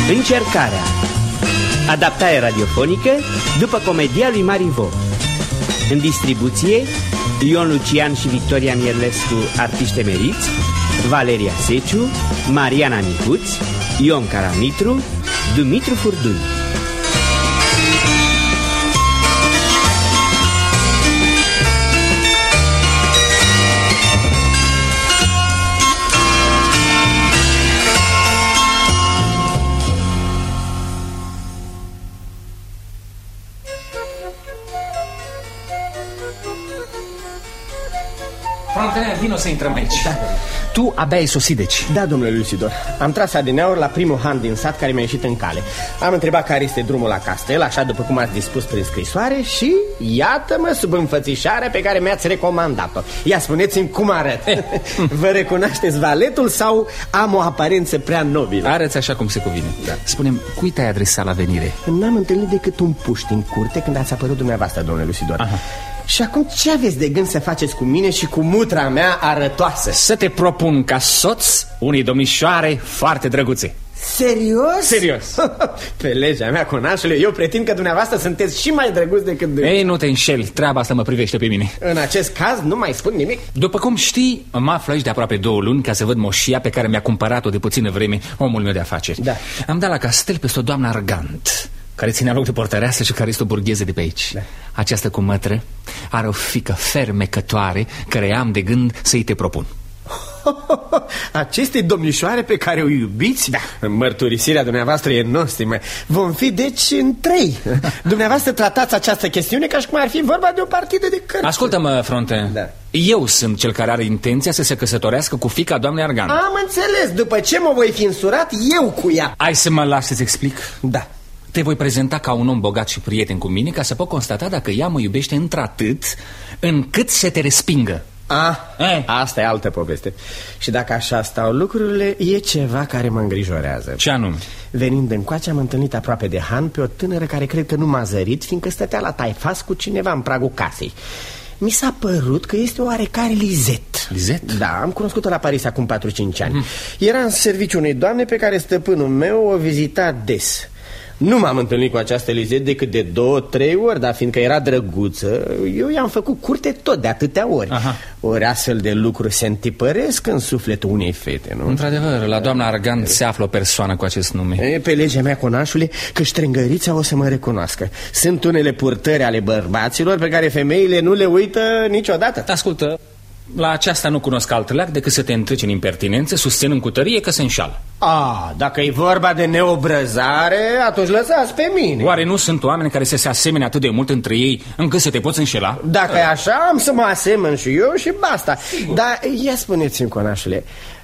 Încercarea. Adaptare radiofonică după comedia lui Marivaux. În distribuție Ion Lucian și Victoria Mierlescu, artiști emeriți, Valeria Seciu, Mariana Micuț, Ion Caramitru, Dumitru Furdui. Frontenea, vino să intrăm aici. Da. Tu abia ai sosit, deci. Da, domnule Lucidor. Am tras adineauri la primul han din sat care mi-a ieșit în cale. Am întrebat care este drumul la castel, așa după cum ați dispus prin scrisoare, și iată-mă sub înfățișarea pe care mi-ați recomandat-o. Ia spuneți-mi cum arăt. Vă recunoașteți valetul sau am o aparență prea nobilă? Arăți așa cum se cuvine. Da. Spune-mi, cui te-ai adresat la venire? N-am întâlnit decât un puști în curte când ați apărut dumneavoastră, domnule Lucidor. Aha. Și acum ce aveți de gând să faceți cu mine și cu mutra mea arătoasă? Să te propun ca soț unei domnișoare foarte drăguțe. Serios? Serios. Pe legea mea, conașule, eu pretind că dumneavoastră sunteți și mai drăguți decât de... Ei, nu te înșeli, treaba asta mă privește pe mine. În acest caz nu mai spun nimic. După cum știi, mă aflu aici de aproape 2 luni ca să văd moșia pe care mi-a cumpărat-o de puțină vreme omul meu de afaceri. Da. Am dat la castel peste o doamnă Argant, care ținea loc de portăreasă și care este o burgheză de pe aici. Da. Această cumătră are o fiică fermecătoare care am de gând să-i te propun. Aceste domnișoare pe care o iubiți? Da. Mărturisirea dumneavoastră e nostimă. Vom fi deci în 3. Dumneavoastră tratați această chestiune ca și cum ar fi vorba de o partidă de cărți. Ascultă-mă, Fronte. Da. Eu sunt cel care are intenția să se căsătorească cu fiica doamnei Argant. Am înțeles, după ce mă voi fi însurat eu cu ea. Hai să mă lași să-ți explic? Da. Te voi prezenta ca un om bogat și prieten cu mine, ca să pot constata dacă ea mă iubește într-atât încât să te respingă. Asta e altă poveste. Și dacă așa stau lucrurile, e ceva care mă îngrijorează. Ce anume? Venind încoace, am întâlnit aproape de han pe o tânără care cred că nu m-a zărit, fiindcă stătea la taifas cu cineva în pragul casei. Mi s-a părut că este oarecare Lizet. Lizet? Da, am cunoscut-o la Paris acum 4-5 ani. Era în serviciu unei doamne pe care stăpânul meu o vizita des. Nu m-am întâlnit cu această Lizet decât de 2-3 ori, dar fiindcă era drăguță, eu i-am făcut curte tot de atâtea ori. Aha. Ori astfel de lucruri se întipăresc în sufletul unei fete, nu? Într-adevăr, la doamna Argant se află o persoană cu acest nume. Pe legea mea, conașule, că ștrângărița o să mă recunoască. Sunt unele purtări ale bărbaților pe care femeile nu le uită niciodată. Ascultă, la aceasta nu cunosc alt leac decât să te întreci în impertinențe, susținând cu tărie că se înșală. Dacă e vorba de neobrăzare, atunci lăsați pe mine. Oare nu sunt oameni care să se asemene atât de mult între ei încât să te poți înșela? Dacă e așa, am să mă asemăn și eu și basta. Sigur. Dar ia spuneți-mi, conașule,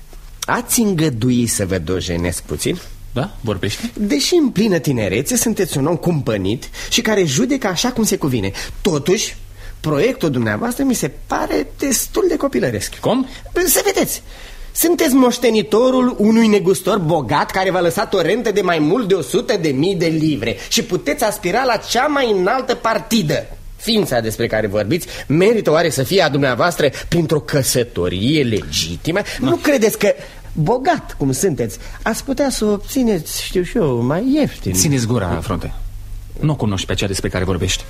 ați îngădui să vă dojenesc puțin? Da? Vorbește? Deși în plină tinerețe sunteți un om cumpănit și care judecă așa cum se cuvine, totuși proiectul dumneavoastră mi se pare destul de copilăresc. Cum? Să vedeți, sunteți moștenitorul unui negustor bogat care v-a lăsat o rentă de mai mult de 100.000 de livre și puteți aspira la cea mai înaltă partidă. Ființa despre care vorbiți merită oare să fie a dumneavoastră printr-o căsătorie legitimă? Nu credeți că, bogat cum sunteți, ați putea să o obțineți, știu și eu, mai ieftin? Țineți gura, Fronte. Nu cunoști pe cea despre care vorbești.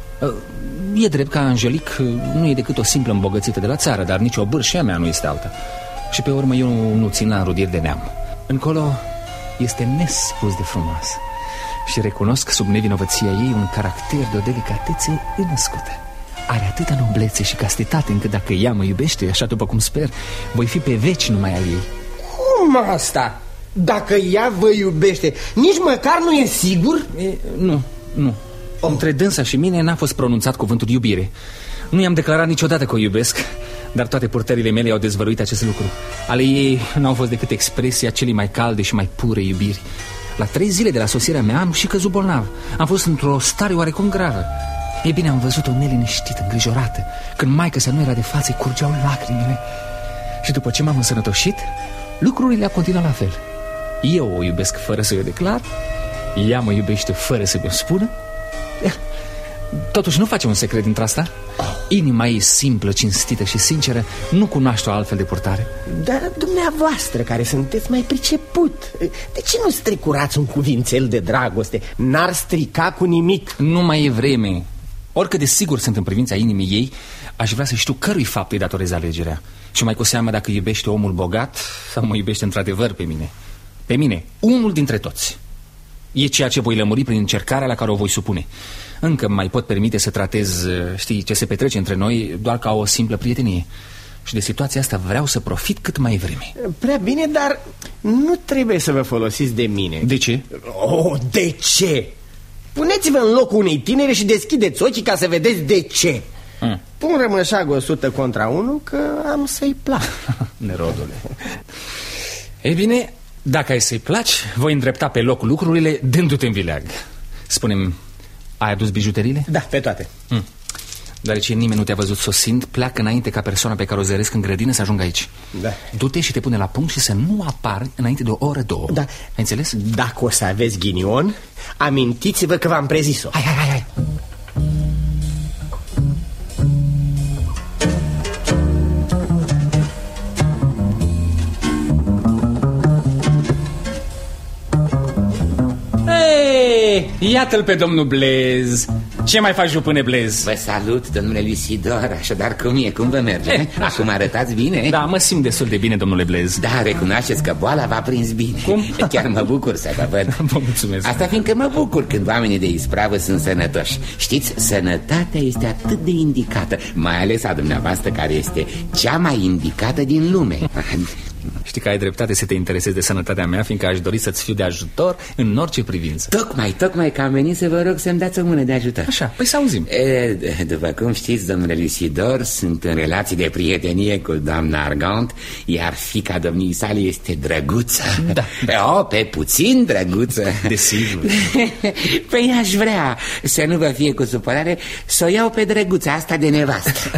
E drept că Angelic nu e decât o simplă îmbogățită de la țară, dar nici o bârșea mea nu este altă. Și pe urmă eu nu țin la înrudiri de neam. Încolo este nespus de frumoasă și recunosc sub nevinovăția ei un caracter de o delicatețe înăscută. Are atâta noblețe și castitate încât dacă ea mă iubește, așa după cum sper, voi fi pe veci numai al ei. Cum asta? Dacă ea vă iubește, nici măcar nu e sigur? Nu. Între dânsa și mine n-a fost pronunțat cuvântul iubire. Nu i-am declarat niciodată că o iubesc, dar toate purtările mele au dezvăluit acest lucru. Ale ei n-au fost decât expresia celei mai calde și mai pure iubiri. La 3 zile de la sosirea mea am și căzut bolnav. Am fost într-o stare oarecum gravă. E bine, am văzut-o neliniștită, îngrijorată. Când maică-sa nu era de față, îi curgeau lacrimile. Și după ce m-am însănătoșit, lucrurile au continuat la fel. Eu o iubesc fără să o declar, ea mă iubește fără să mi-o spună. Totuși nu facem un secret dintre asta. Inima ei simplă, cinstită și sinceră nu cunoaște o altfel de purtare. Dar dumneavoastră, care sunteți mai priceput, de ce nu strecurați un cuvințel de dragoste? N-ar strica cu nimic. Nu mai e vreme. Oricât de sigur sunt în privința inimii ei, aș vrea să știu cărui fapt îi datorez alegerea. Și mai cu seamă dacă iubește omul bogat sau mă iubește într-adevăr pe mine. Pe mine, unul dintre toți. E ceea ce voi lămuri prin încercarea la care o voi supune. Încă mai pot permite să tratez, știi, ce se petrece între noi doar ca o simplă prietenie. Și de situația asta vreau să profit cât mai vreme. Prea bine, dar nu trebuie să vă folosiți de mine. De ce? Oh, de ce? Puneți-vă în locul unei tinere și deschideți ochii ca să vedeți de ce. Pun rămășagul 100 contra 1 că am să-i plac. Nerodule. Ei bine, dacă ai să-i placi, voi îndrepta pe loc lucrurile dându-te în vileag. Spune-mi, ai adus bijuteriile? Da, pe toate. Deoarece nimeni nu te-a văzut sosind, pleacă înainte ca persoana pe care o zăresc în grădină să ajungă aici. Da. Du-te și te pune la punct și să nu apari înainte de o oră, două. Da. Ai înțeles? Dacă o să aveți ghinion, amintiți-vă că v-am prezis-o. Hai. Iată-l pe domnul Blez. Ce mai faci, jupâne Blez? Vă salut, domnule Luisidor. Așadar, cum vă merge? Acum arătați bine? Da, mă simt destul de bine, domnule Blez. Da, recunoașteți că boala v-a prins bine. Cum? Chiar mă bucur să vă văd. Vă mulțumesc. Asta fiindcă mă bucur când oamenii de ispravă sunt sănătoși. Știți, sănătatea este atât de indicată, mai ales a dumneavoastră, care este cea mai indicată din lume. Știi că ai dreptate să te interesezi de sănătatea mea, fiindcă aș dori să-ți fiu de ajutor în orice privință. Tocmai că am venit să vă rog să-mi dați o mână de ajutor. Așa, păi să auzim. După cum știți, domnule Luisidor, sunt în relații de prietenie cu doamna Argant, iar fiica domniei sale este drăguță. Da. Pe puțin drăguță. Desigur. Păi aș vrea să nu vă fie cu supărare să o iau pe drăguța asta de nevastă.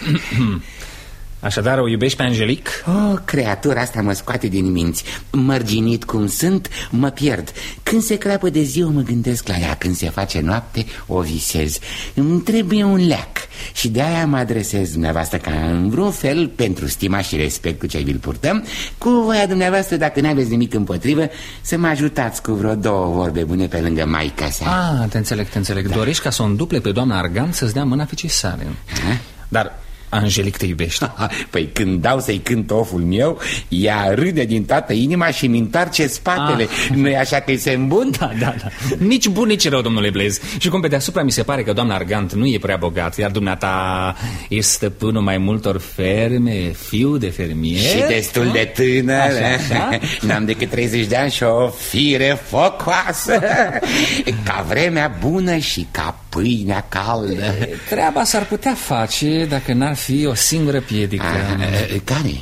Așadar, o iubești pe Angelic? Creatura asta mă scoate din minți. Mărginit cum sunt, mă pierd. Când se crapă de ziua, mă gândesc la ea. Când se face noapte, o visez. Îmi trebuie un leac. Și de-aia mă adresez dumneavoastră ca în vreun fel, pentru stima și respectul ce vi-l purtăm, cu voia dumneavoastră, dacă n-aveți nimic împotrivă, să mă ajutați cu vreo 2 vorbe bune pe lângă maica sa. Te înțeleg. Da. Dorești ca să o înduple pe doamna Argant să-ți dea mâna ficii sale. Dar Angelic te iubește. Păi când dau să-i cânt oful meu, ea râde din toată inima și mi întoarce spatele. Nu-i așa că-i semn bun? Da. Nici bun, nici rău, domnule Blez. Și cum pe deasupra mi se pare că doamna Argant nu e prea bogat, iar dumneata e stăpânul mai multor ferme, fiu de fermier și destul de tânăr. Așa? N-am decât 30 de ani și o fire focoasă, ca vremea bună și ca pâinea caldă. Treaba s-ar putea face dacă n-ar fi o singură piedică. Care?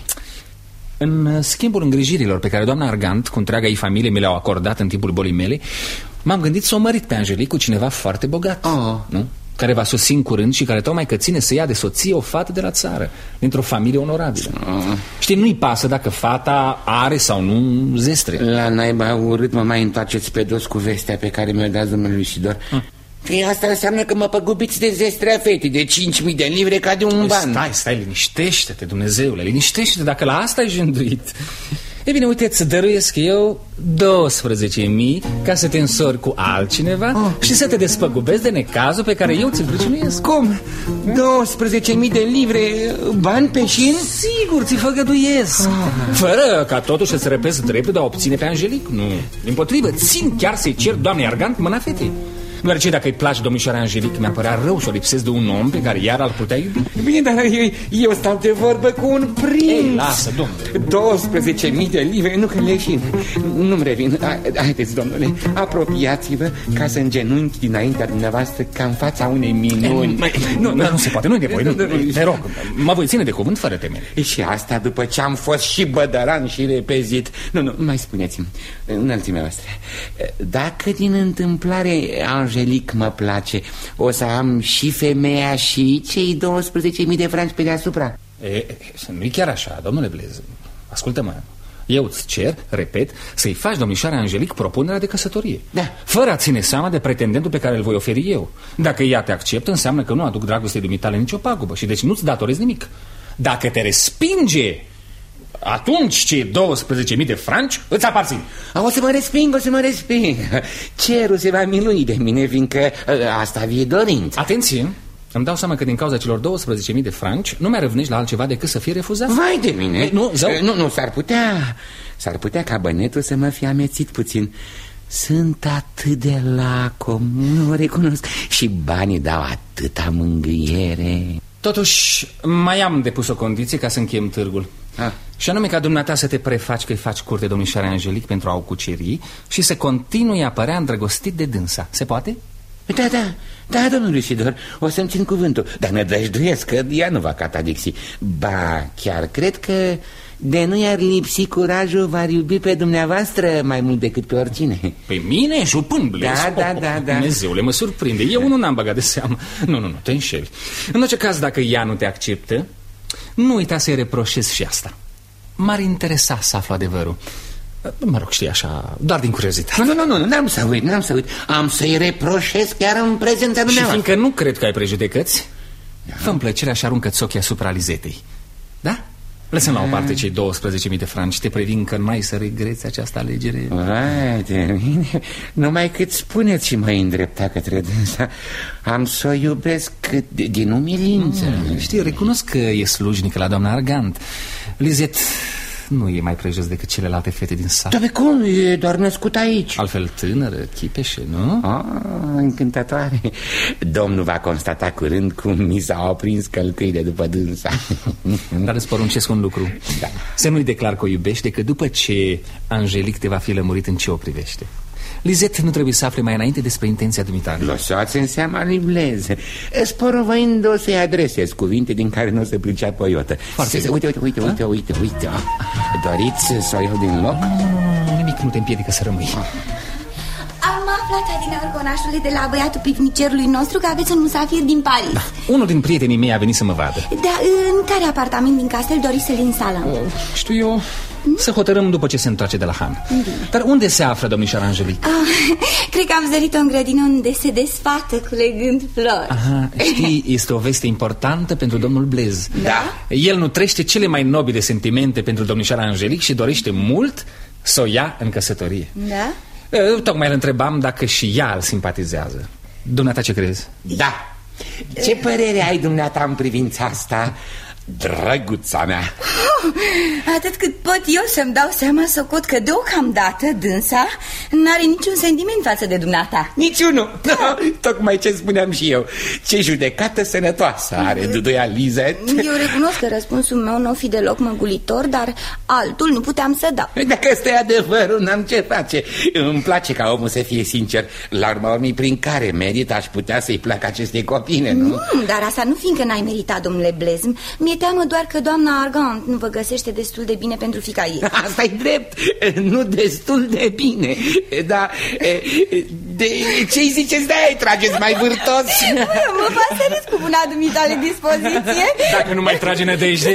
În schimbul îngrijirilor pe care doamna Argant cu întreaga ei familie mi le-au acordat în timpul bolii mele, m-am gândit să o mărit pe Angelic cu cineva foarte bogat, nu? Care va sosi în curând și care tocmai că ține să ia de soție o fată de la țară, dintr-o familie onorabilă. Știi, nu-i pasă dacă fata are sau nu zestre. La naiba urât mă mai întoarceți pe dos cu vestea pe care mi-o dați, domnule Luisidor. Păi asta înseamnă că mă păgubiți de zestrea fetei, de 5.000 de livre ca de un ban. Stai, liniștește-te, Dumnezeule, liniștește-te, dacă la asta ai jânduit. E bine, uite, îți dăruiesc eu 12.000 ca să te însori cu altcineva și să te despăgubesc de necazul pe care eu ți-l pricinuiesc. Cum? 12.000 de livre bani pe șin? Sigur, ți făgăduiesc. Fără ca totuși să-ți repezi dreptul de a obține pe Angelic. Nu, dimpotrivă, țin chiar să-i cer doamnei Argant mâna fetei. Deoarece dacă îi place domnișoara Angelic, mi-ar părea rău să o lipsesc de un om pe care iar ar putea iubi. Bine, dar eu stau de vorbă cu un prinț. Ei, lasă, domnule. 12.000 de livre, nu că leșin. Nu-mi revin. Haideți, domnule, apropiați-vă ca să îngenunchi dinaintea dumneavoastră ca în fața unei minuni. Nu se poate, nu-i nevoie. Te rog, mă voi ține de cuvânt fără temere. Și asta după ce am fost și bădăran și repezit. Nu, mai spuneți-mi, înălțimea voastră, dacă din întâmplare Angelic mă place, o să am și femeia și cei 12.000 de franci pe deasupra? Nu-i chiar așa, domnule Blez. Ascultă-mă, Eu îți cer, repet, să-i faci domnișoare Angelic propunerea de căsătorie. Da. Fără a ține seama de pretendentul pe care îl voi oferi eu. Dacă ea te acceptă, înseamnă că nu aduc dragostei dumitale nicio pagubă și deci nu-ți datorezi nimic. Dacă te respinge, atunci cei 12.000 de franci îți aparțin. O să mă resping. Cerul se va milui de mine, fiindcă asta vie dorința. Atenție! Îmi dau seama că din cauza celor 12.000 de franci nu mai răvnești la altceva decât să fie refuzat. Vai de mine. Nu, s-ar putea ca bănetul să mă fie amețit puțin. Sunt atât de lacom, nu o recunosc. Și banii dau atâta mângâiere. Totuși, mai am depus o condiție ca să încheiem târgul. Și anume ca dumneata să te prefaci că îi faci curte domnișoare Angelic pentru a o cuceri și să continui a părea îndrăgostit de dânsa. Se poate? Da, domnul Isidor, o să-mi țin cuvântul. Dar nădăjduiesc că ea nu va catadixi. Ba, chiar cred că de nu i-ar lipsi curajul, v-ar iubi pe dumneavoastră mai mult decât pe oricine. Pe mine, jupân, Blez? Da. Dumnezeule, mă surprinde. Eu unul n-am băgat de seamă. Nu, te înșeli. În orice caz, dacă ea nu te acceptă, nu uita să-i reproșezi și asta. M-ar interesa să aflu adevărul. Mă rog, știi, așa, doar din curiozitate. Nu, n-am să uit. Am să-i reproșez chiar în prezența dumneavoastră. Și fiindcă nu cred că ai prejudecăți, fă-mi plăcerea și aruncă-ți ochii asupra Lizetei. Da? Lăsăm la o parte cei 12.000 de franci. Te previn că n-ai să regreți această alegere. Vai de mine, numai cât spuneți și mă îndrepta către dânsa. Am să o iubesc din umilință. Știi, recunosc că e slujnică la doamna Argant. Lizet nu e mai prejos decât celelalte fete din sat. Dar cum? E doar născut aici. Altfel tânără, chipeșe, nu? Încântătoare. Domnul va constata curând cum mi s-au aprins călcâile după dânsa. Dar îți poruncesc un lucru. Da. Să nu-i declar că o iubești decât după ce Angelic te va fi lămurit în ce o privește. Lizet nu trebuie să afle mai înainte despre intenția dumitale. Lăsați în seama lui Blez. Sporovăind o să-i adresez cuvinte din care nu o să priceapă o iotă. Uite. Doriți să o iau din loc? Nimic nu te împiedică să rămâi. Am aflat adineauri, conașule, de la băiatul pivnicerului nostru că aveți un musafir din Paris. Da, unul din prietenii mei a venit să mă vadă. Da, în care apartament din castel doriți să-l instalăm? Știu eu, să hotărâm după ce se întoarce de la Han. Bine. Dar unde se află domnișoara Angelic? Cred că am zărit-o în grădină unde se desfată culegând flori. Aha, știi, este o veste importantă pentru domnul Blez. Da? El nutrește cele mai nobile sentimente pentru domnișoara Angelic și dorește mult să o ia în căsătorie. Da? Tocmai îl întrebam dacă și ea îl simpatizează. Dumneata ce crezi? Da. Ce părere ai dumneata în privința asta, drăguța mea? Atât cât pot eu să-mi dau seama, socot că deocamdată dânsa n-are niciun sentiment față de dumneata. Niciunul. Tocmai ce spuneam și eu. Ce judecată sănătoasă are Duduia Lizet. Eu recunosc că răspunsul meu nu o fi deloc măgulitor, dar altul nu puteam să dau. Dacă ăsta e adevărul, n-am ce face. Îmi place ca omul să fie sincer. La urma urmei, prin care merit aș putea să-i placă acestei copine, nu? Dar asta nu fiindcă n-ai meritat, domnule Blez. Mi-e teamă doar că doamna Argant nu vă găsește destul de bine pentru fiica ei. Asta-i drept, nu destul de bine. Dar de ce-i ziceți de aia? Trageți mai vârtos? Mă fac serios cu buna dumitale dispoziție. Dacă nu mai trage nădejde.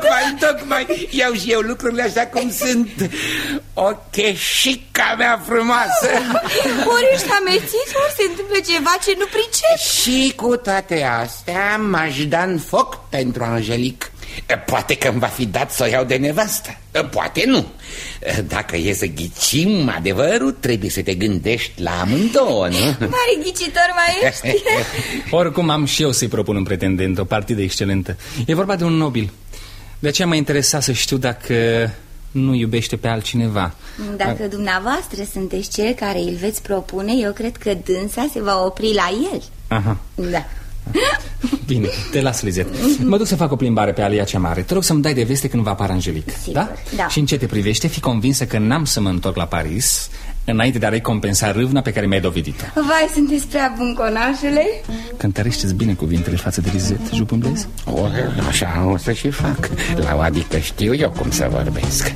Tocmai iau și eu lucrurile așa cum sunt. O cheșica mea frumoasă. Ori ești amețit, ori se întâmplă ceva ce nu pricep. Și cu toate astea m-aș da în foc pentru Angelic. Poate că îmi va fi dat să o iau de nevastă. Poate nu. Dacă e să ghicim adevărul, trebuie să te gândești la amândouă, nu? Mare ghicitor mai ești. Oricum am și eu să-i propun un pretendent, o partidă excelentă. E vorba de un nobil. De aceea m-a interesat să știu dacă nu iubește pe altcineva. Dacă dumneavoastră sunteți cel care îl veți propune, eu cred că dânsa se va opri la el. Aha. Da. Bine, te las, Lizet. Mă duc să fac o plimbare pe alia cea mare. Te rog să-mi dai de veste când va apara Angelic. Sigur, da? Și în ce te privește, fi convinsă că n-am să mă întorc la Paris înainte de a recompensa râvna pe care mi-ai dovedit-o. Vai, sunteți prea bun, conașule. Cântărește-ți bine cuvintele față de Lizet, Jupân Blez? Așa o să și fac. La o adică știu eu cum să vorbesc.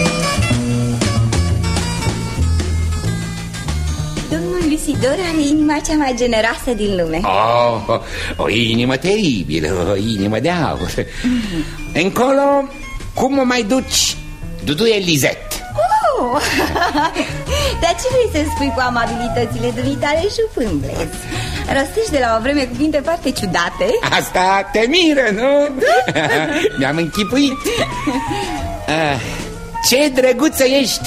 Isidor are inima inima cea mai generoasă din lume. O inimă teribilă, o inimă de aur. Încolo, cum o mai duci, Duduie Lisette? Dar ce vrei să spui cu amabilitățile dumitale, șupâmblez? Rostești de la o vreme cuvinte foarte ciudate. Asta te miră, nu? Mi-am închipuit. Ce drăguță ești!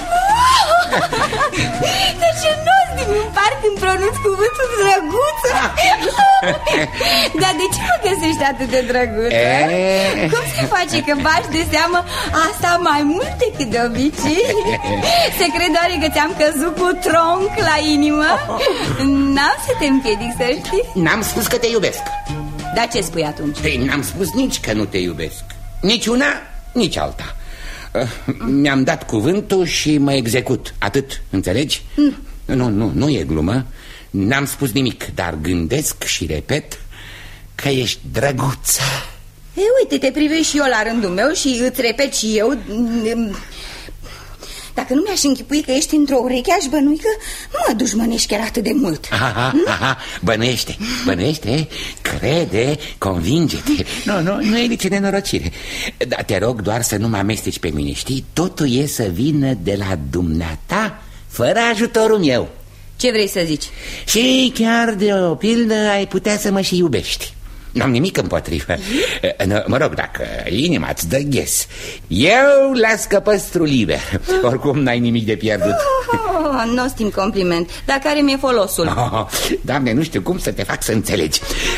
De ce nu-ți din un par când pronunți cuvântul drăguță? Dar de ce mă găsești atât de drăguță? Cum se face că bagi de seamă asta mai mult decât de obicei? Se crede oare că ți-am căzut cu tronc la inimă? N-am să te împiedic, să știi. N-am spus că te iubesc. Dar ce spui atunci? N-am spus nici că nu te iubesc. Nici una, nici alta. Mi-am dat cuvântul și mă execut. Atât, înțelegi? Nu e glumă. N-am spus nimic, dar gândesc și repet că ești drăguță. Uite, te privești și eu la rândul meu și îți repet și eu. Dacă nu mi-aș închipui că ești într-o ureche, aș bănui că nu mă dușmănești chiar atât de mult. Bănuiește, crede, convinge-te. Nu e nici nenorocire. Dar te rog doar să nu mă amesteci pe mine, știi? Totul e să vină de la dumneata, fără ajutorul meu. Ce vrei să zici? Și chiar de o pildă ai putea să mă și iubești. N-am nimic împotrivă. Mă rog, dacă inima îți dă ghes, eu las păstru liber. Oricum n-ai nimic de pierdut. Nu stim compliment, dar care mi-e folosul? Doamne, nu știu cum să te fac să înțelegi.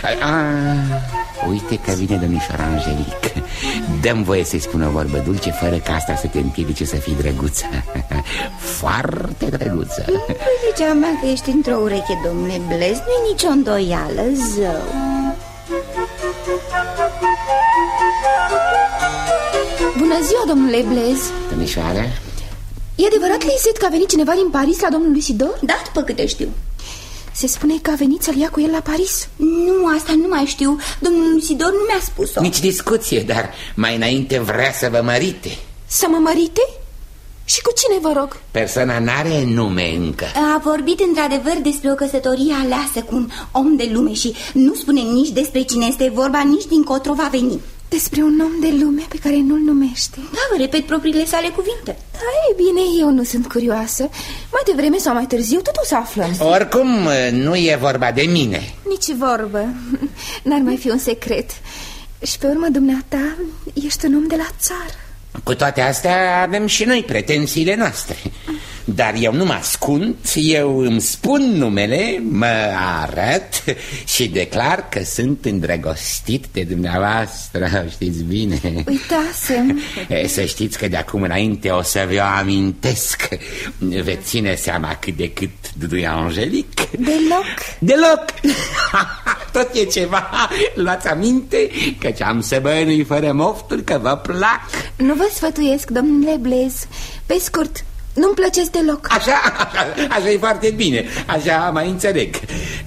Uite că vine domnișoara Angelique. Dă-mi voie să-i spun o vorbă dulce, fără ca asta să te împiedice să fii drăguță. Foarte drăguță. Ziceam mea că ești într-o ureche, domnule Blez. Nu-i nicio îndoială, zău. Bună ziua, domnule Blez. Domnișoară? E adevărat, Lisette, că a venit cineva din Paris la domnul Lucidor? Da, după câte știu. Se spune că a venit să-l ia cu el la Paris. Nu, asta nu mai știu. Domnul Lucidor nu mi-a spus-o. Nici discuție, dar mai înainte vrea să vă mărite. Să mă mărite? Și cu cine, vă rog? Persoana n-are nume încă. A vorbit într-adevăr despre o căsătorie aleasă cu un om de lume și nu spune nici despre cine este vorba, nici dincotro va veni. Despre un om de lume pe care nu-l numește. Da, vă repet propriile sale cuvinte. Da, e bine, eu nu sunt curioasă. Mai devreme sau mai târziu tot o să aflăm. Oricum, nu e vorba de mine. Nici vorbă. N-ar mai fi un secret. Și pe urmă, dumneata, ești un om de la țară. Cu toate astea avem și noi pretențiile noastre. Dar eu nu mă ascund, eu îmi spun numele, mă arăt și declar că sunt îndrăgostit de dumneavoastră, știți bine. Uitasem. Să știți că de acum înainte o să vă amintesc. Veți ține seama cât de cât Duduie Angelique. Deloc. Tot e ceva. Luați aminte că am să bănui fără mofturi că vă plac. Nu vă sfătuiesc, domnule Blez. Pe scurt, nu-mi plăceți deloc. Așa e foarte bine. Așa mai înțeleg.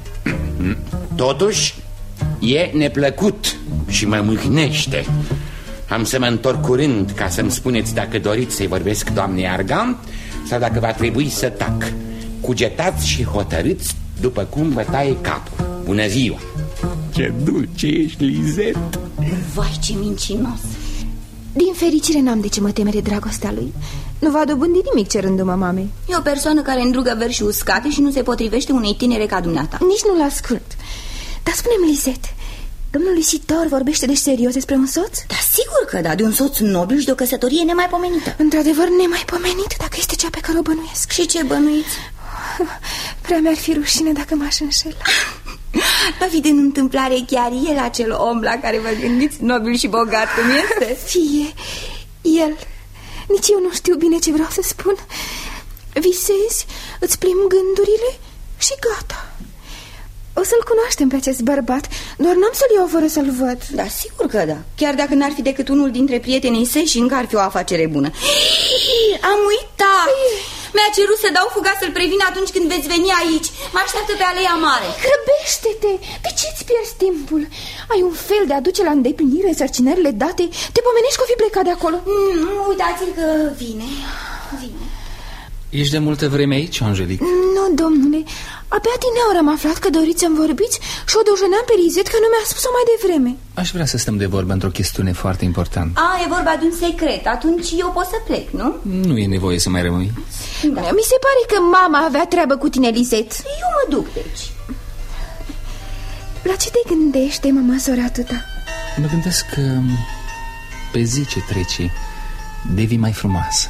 Totuși e neplăcut și mă mâhnește. Am să mă întorc curând ca să-mi spuneți dacă doriți să-i vorbesc doamnei Argand sau dacă va trebui să tac. Cugetați și hotărâți după cum vă taie capul. Bună ziua! Ce dulce ești, Lisette! Vai, ce mincinos! Din fericire n-am de ce mă teme de dragostea lui. Nu va dobândi nimic cerându-mă mamei. E o persoană care îndrugă verși uscate și nu se potrivește unei tinere ca dumneata. Nici nu-l ascult. Dar spune-mi, Lisette, domnul Lucidor vorbește de serios despre un soț? Da, sigur că da, de un soț nobil și de o căsătorie nemaipomenită. Într-adevăr nemaipomenit, dacă este cea pe care o bănuiesc. Și ce bănuiți? Prea mi-ar fi rușine dacă m-aș înșela. Va fi din întâmplare chiar el acel om la care vă gândiți, nobil și bogat cum este? Fie el. Nici eu nu știu bine ce vreau să spun. Visezi, îți plimb gândurile și gata. O să-l cunoaștem pe acest bărbat, doar n-am să-l iau fără să-l văd. Da, sigur că da. Chiar dacă n-ar fi decât unul dintre prietenii săi și încă ar fi o afacere bună. Am uitat! Mi-a cerut să dau fuga să-l previn atunci când veți veni aici. Mă așteaptă pe Aleea Mare. Grăbește-te! De ce-ți pierzi timpul? Ai un fel de a duce la îndeplinire sărcinările date. Te pomenești că o fi plecat de acolo. Uitați-l că vine. Ești de multă vreme aici, Angelic? Nu, domnule, abia dineauri am aflat că doriți să-mi vorbiți și o dojeneam pe Lizet că nu mi-a spus-o mai devreme. Aș vrea să stăm de vorbă într-o chestiune foarte importantă. E vorba de un secret, atunci eu pot să plec, nu? Nu e nevoie să mai rămâi. Da. Mi se pare că mama avea treabă cu tine, Lizet. Eu mă duc, deci. La ce te gândește, mama sora atâta? Mă gândesc că pe zi ce trece devii mai frumoasă.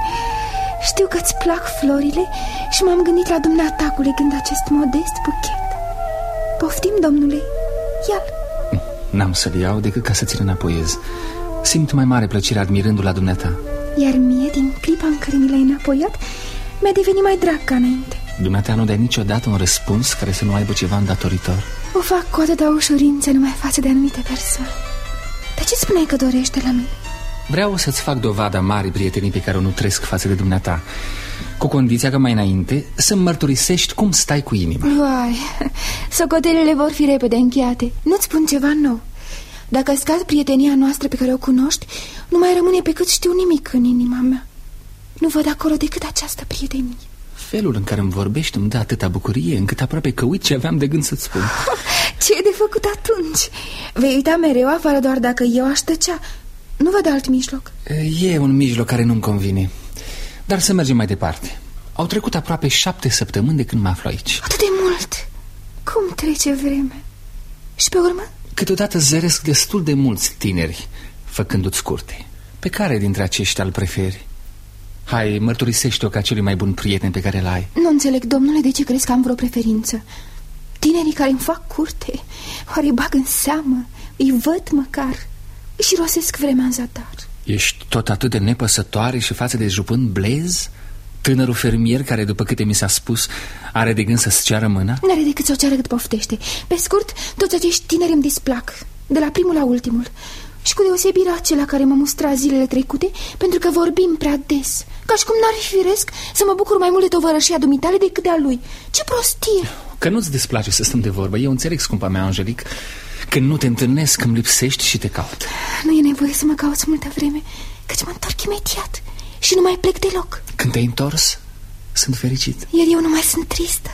Știu că-ți plac florile și m-am gândit la dumneata culegând acest modest buchet. Poftim, domnule, ia-l. N-am să-l iau decât ca să ți-l înapoiez. Simt mai mare plăcere admirându-l la dumneata. Iar mie, din clipa în care mi l-ai înapoiat, mi-a devenit mai drag ca înainte. Dumneata nu dai niciodată un răspuns care să nu aibă ceva îndatoritor. O fac cu atâta ușurință numai față de anumite persoane. De ce spuneai că dorește la mine? Vreau să-ți fac dovada marii prietenii pe care o nutresc față de dumneata, cu condiția că mai înainte să-mi mărturisești cum stai cu inima. Vai, socotelele vor fi repede încheiate. Nu-ți spun ceva nou. Dacă scad prietenia noastră pe care o cunoști, nu mai rămâne pe cât știu nimic în inima mea. Nu văd acolo decât această prietenie. Felul în care îmi vorbești îmi dă atâta bucurie încât aproape că uit ce aveam de gând să-ți spun. Ce e de făcut atunci? Vei uita mereu, afară doar dacă eu aș tăcea. Nu văd alt mijloc. E un mijloc care nu-mi convine. Dar să mergem mai departe. Au trecut aproape 7 săptămâni de când mă aflu aici. Atât de mult? Cum trece vremea? Și pe urmă? Câteodată zăresc destul de mulți tineri făcându-ți curte. Pe care dintre aceștia îl preferi? Hai, mărturisește-o ca celui mai bun prieten pe care l-ai. Nu înțeleg, domnule, de ce crezi că am vreo preferință. Tinerii care îmi fac curte, oare bag în seamă, îi văd măcar, și rosesc vremea în zadar. Ești tot atât de nepăsătoare și față de jupân Blez, tânărul fermier care, după câte mi s-a spus, are de gând să-ți ceară mâna? N-are decât să o ceară cât poftește. Pe scurt, toți acești tineri îmi displac, de la primul la ultimul. Și cu deosebire acela care mă mustra zilele trecute, pentru că vorbim prea des, ca și cum n-ar fi firesc să mă bucur mai mult de tovărășia dumitale decât de a lui. Ce prostie! Că nu-ți displace să stăm de vorbă. Eu înțeleg, scumpa mea, Angelic. Când nu te întâlnesc, îmi lipsești și te caut. Nu e nevoie să mă cauți multă vreme, căci mă întorc imediat și nu mai plec deloc. Când te-ai întors, sunt fericit. Iar eu nu mai sunt tristă.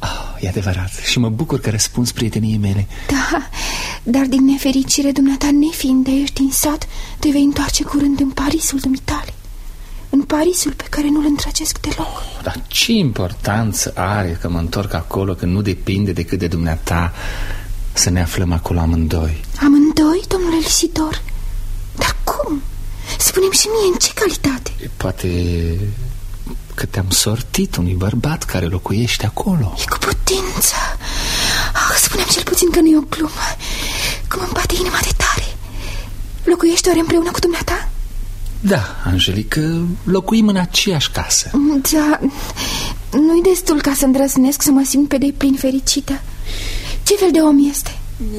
E adevărat și mă bucur că răspunzi prieteniei mele. Da, dar din nefericire, dumneata, nefiind de ești în sat, te vei întoarce curând în Parisul dumitale. În Parisul pe care nu-l întrăgesc deloc. Dar ce importanță are că mă întorc acolo, când nu depinde decât de dumneata să ne aflăm acolo amândoi? Amândoi, domnule Lisidor? Dar cum? Spune-mi și mie, în ce calitate? Poate că te-am sortit unui bărbat care locuiește acolo. E cu putință. Spune-mi cel puțin că nu e o glumă. Cum îmi bate inima de tare. Locuiești oare împreună cu dumneata? Da, Angelică, locuim în aceeași casă. Da, nu-i destul ca să îndrăznesc să mă simt pe deplin fericită. Ce fel de om este?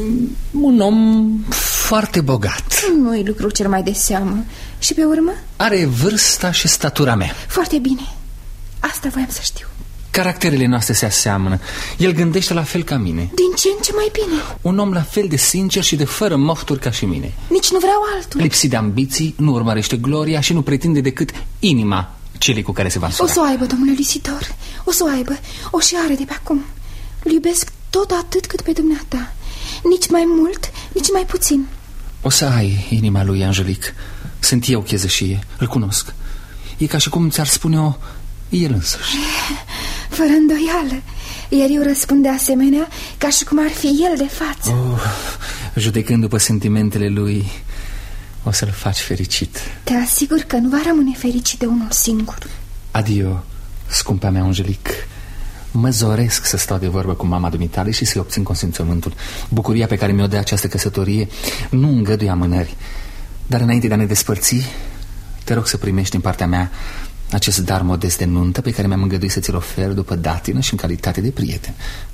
Un om foarte bogat. Nu-i lucru cel mai de seamă. Și pe urmă? Are vârsta și statura mea. Foarte bine. Asta voiam să știu. Caracterele noastre se aseamănă. El gândește la fel ca mine. Din ce în ce mai bine. Un om la fel de sincer și de fără mofturi ca și mine. Nici nu vreau altul. Lipsit de ambiții, nu urmărește gloria și nu pretinde decât inima celei cu care se va însura. O să o aibă, domnule Lisidor. O să o aibă. O și are de pe acum. Îl iubesc tot atât cât pe dumneata. Nici mai mult, nici mai puțin. O să ai inima lui, Angelic. Sunt eu chezășie, îl cunosc. E ca și cum ți-ar spune-o el însuși. Fără îndoială. Iar eu răspund de asemenea ca și cum ar fi el de față. Judecând după sentimentele lui, o să-l faci fericit. Te asigur că nu va rămâne fericit de unul singur. Adio, scumpa mea, Angelic. Mă zoresc să stau de vorbă cu mama dumitale și să-i obțin consimțământul. Bucuria pe care mi-o dă această căsătorie nu îngăduie amânări. Dar înainte de a ne despărți, te rog să primești din partea mea acest dar modest de nuntă pe care mi-am îngăduit să ți-l ofer după datină și în calitate de prieten.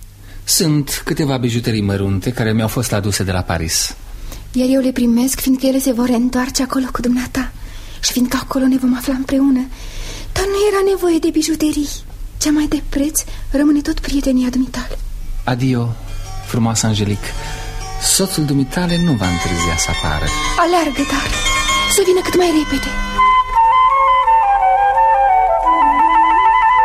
Sunt câteva bijuterii mărunte care mi-au fost aduse de la Paris. Iar eu le primesc fiindcă ele se vor reîntoarce acolo cu dumneata și fiindcă acolo ne vom afla împreună. Dar nu era nevoie de bijuterii. Cea mai de preț rămâne tot prietenia dumitale. Adio, frumoasă Angelic. Soțul dumitale nu va întârzia să apară. Aleargă, dar să vină cât mai repede.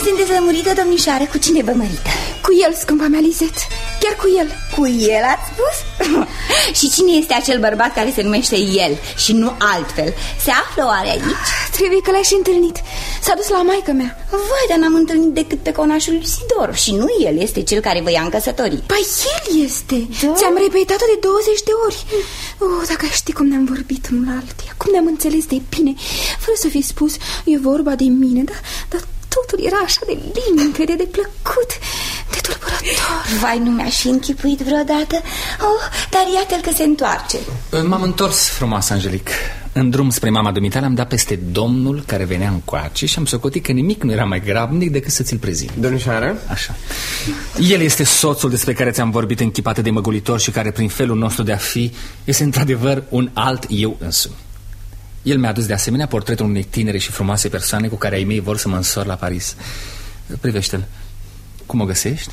sunteți lămurită, domnișoară? Cu cine vă mărită? Cu el, scumpa mea Lizet. Chiar cu el. Cu el ați spus? Și cine este acel bărbat care se numește el și nu altfel? Se află oare aici? Trebuie că l-ai și întâlnit. S-a dus la maică mea. Vai, dar n-am întâlnit decât pe conașul Lucidor. Și nu el este cel care vă ia în căsătorie. Păi el este. Da? Ți-am repetat-o de 20 de ori. Dacă ai ști cum ne-am vorbit unul la altuia, cum ne-am înțeles de bine, fără să fi spus, e vorba de mine, dar totul era așa de limpede, de plăcut, de tulburător. Vai, nu mi-aș fi închipuit vreodată. Dar iată-l că se întoarce. M-am întors, frumoasă Angelic. În drum spre mama dumitale am dat peste domnul care venea încoace și am socotit că nimic nu era mai grabnic decât să ți-l prezint. Domnișoară? Așa. El este soțul despre care ți-am vorbit închipat de măgulitor și care prin felul nostru de a fi este într-adevăr un alt eu însumi. El mi-a adus de asemenea portretul unei tinere și frumoase persoane cu care ai mei vor să mă însor la Paris. Privește-l. Cum o găsești?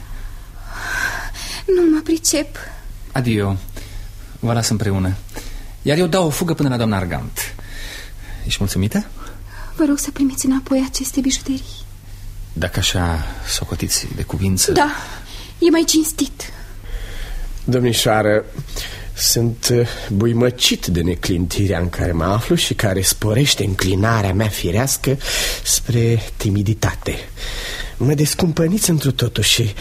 Nu mă pricep. Adio. Vă las împreună. Iar eu dau o fugă până la doamna Argant. Ești mulțumită? Vă rog să primiți înapoi aceste bijuterii. Dacă așa socotiți de cuvință... Da, e mai cinstit. Domnișoară, sunt buimăcit de neclintirea în care mă aflu și care sporește înclinarea mea firească spre timiditate. Mă descumpăniți întru totul și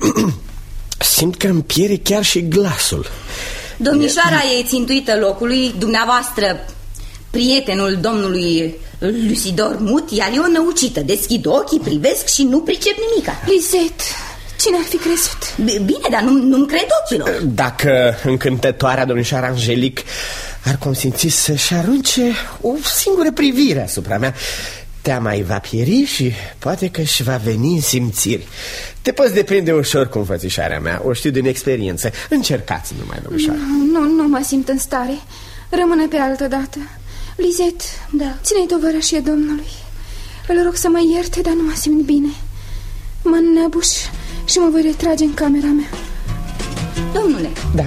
simt că îmi piere chiar și glasul. Domnișoara e țintuită locului, dumneavoastră, prietenul domnului Lucidor mut, iar eu năucită. Deschid ochii, privesc și nu pricep nimica. Lizet, cine ar fi crezut? Bine, dar nu-mi cred ochilor. Dacă încântătoarea domnișoara Angelic ar consimți să-și arunce o singură privire asupra mea, teama îi va pieri și poate că își va veni în simțiri. Te poți deprinde ușor cu înfățișarea mea, o știu din experiență. Încercați numai, domnișoară. Nu mă simt în stare. Rămâne pe altă dată. Lizet, da. Ține-i tovărășie Domnului. Îl rog să mă ierte, dar nu mă simt bine. Mă înnăbuș și mă voi retrage în camera mea. Domnule. Da?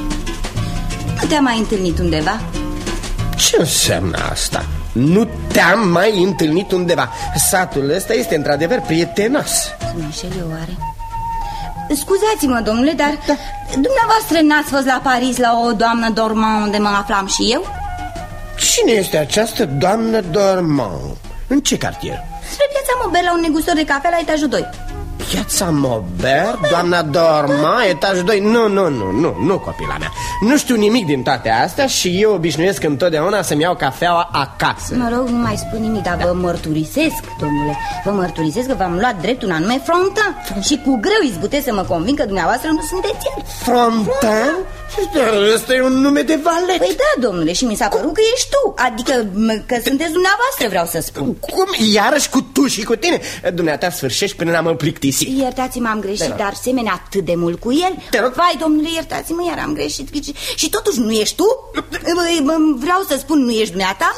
Nu te-am mai întâlnit undeva? Ce înseamnă asta? Nu te-am mai întâlnit undeva. Satul ăsta este într-adevăr prietenos. Să mă înșel eu, oare? Scuzați-mă, domnule, dar dumneavoastră n-ați fost la Paris la o doamnă Dormant unde mă aflam și eu? Cine este această doamnă Dormant? În ce cartier? Spre Piața Maubert, la un negustor de cafea la etajul 2. Piața Maubert? Doamna Dormant, etajul 2? Nu, copila mea. Nu știu nimic din toate astea și eu obișnuiesc întotdeauna să-mi iau cafeaua acasă. Mă rog, nu mai spun nimic, dar vă mărturisesc, domnule, vă mărturisesc că v-am luat drept un anume Frontin. Și cu greu izbutesc să mă convin că dumneavoastră nu sunteți el. Frontin? Ăsta e un nume de valet. Păi da, domnule, și mi s-a părut că ești tu. Adică că sunteți dumneavoastră, vreau să spun. Cum? Iarăși cu tu și cu tine? Dumneata sfârșești până n-am plictisit. Iertați-mă, am greșit, dar semene atât de mult cu el. Te rog. Vai, domnule, iertați-mă, iar am greșit. Și totuși nu ești tu? Vreau să spun, nu ești dumneata?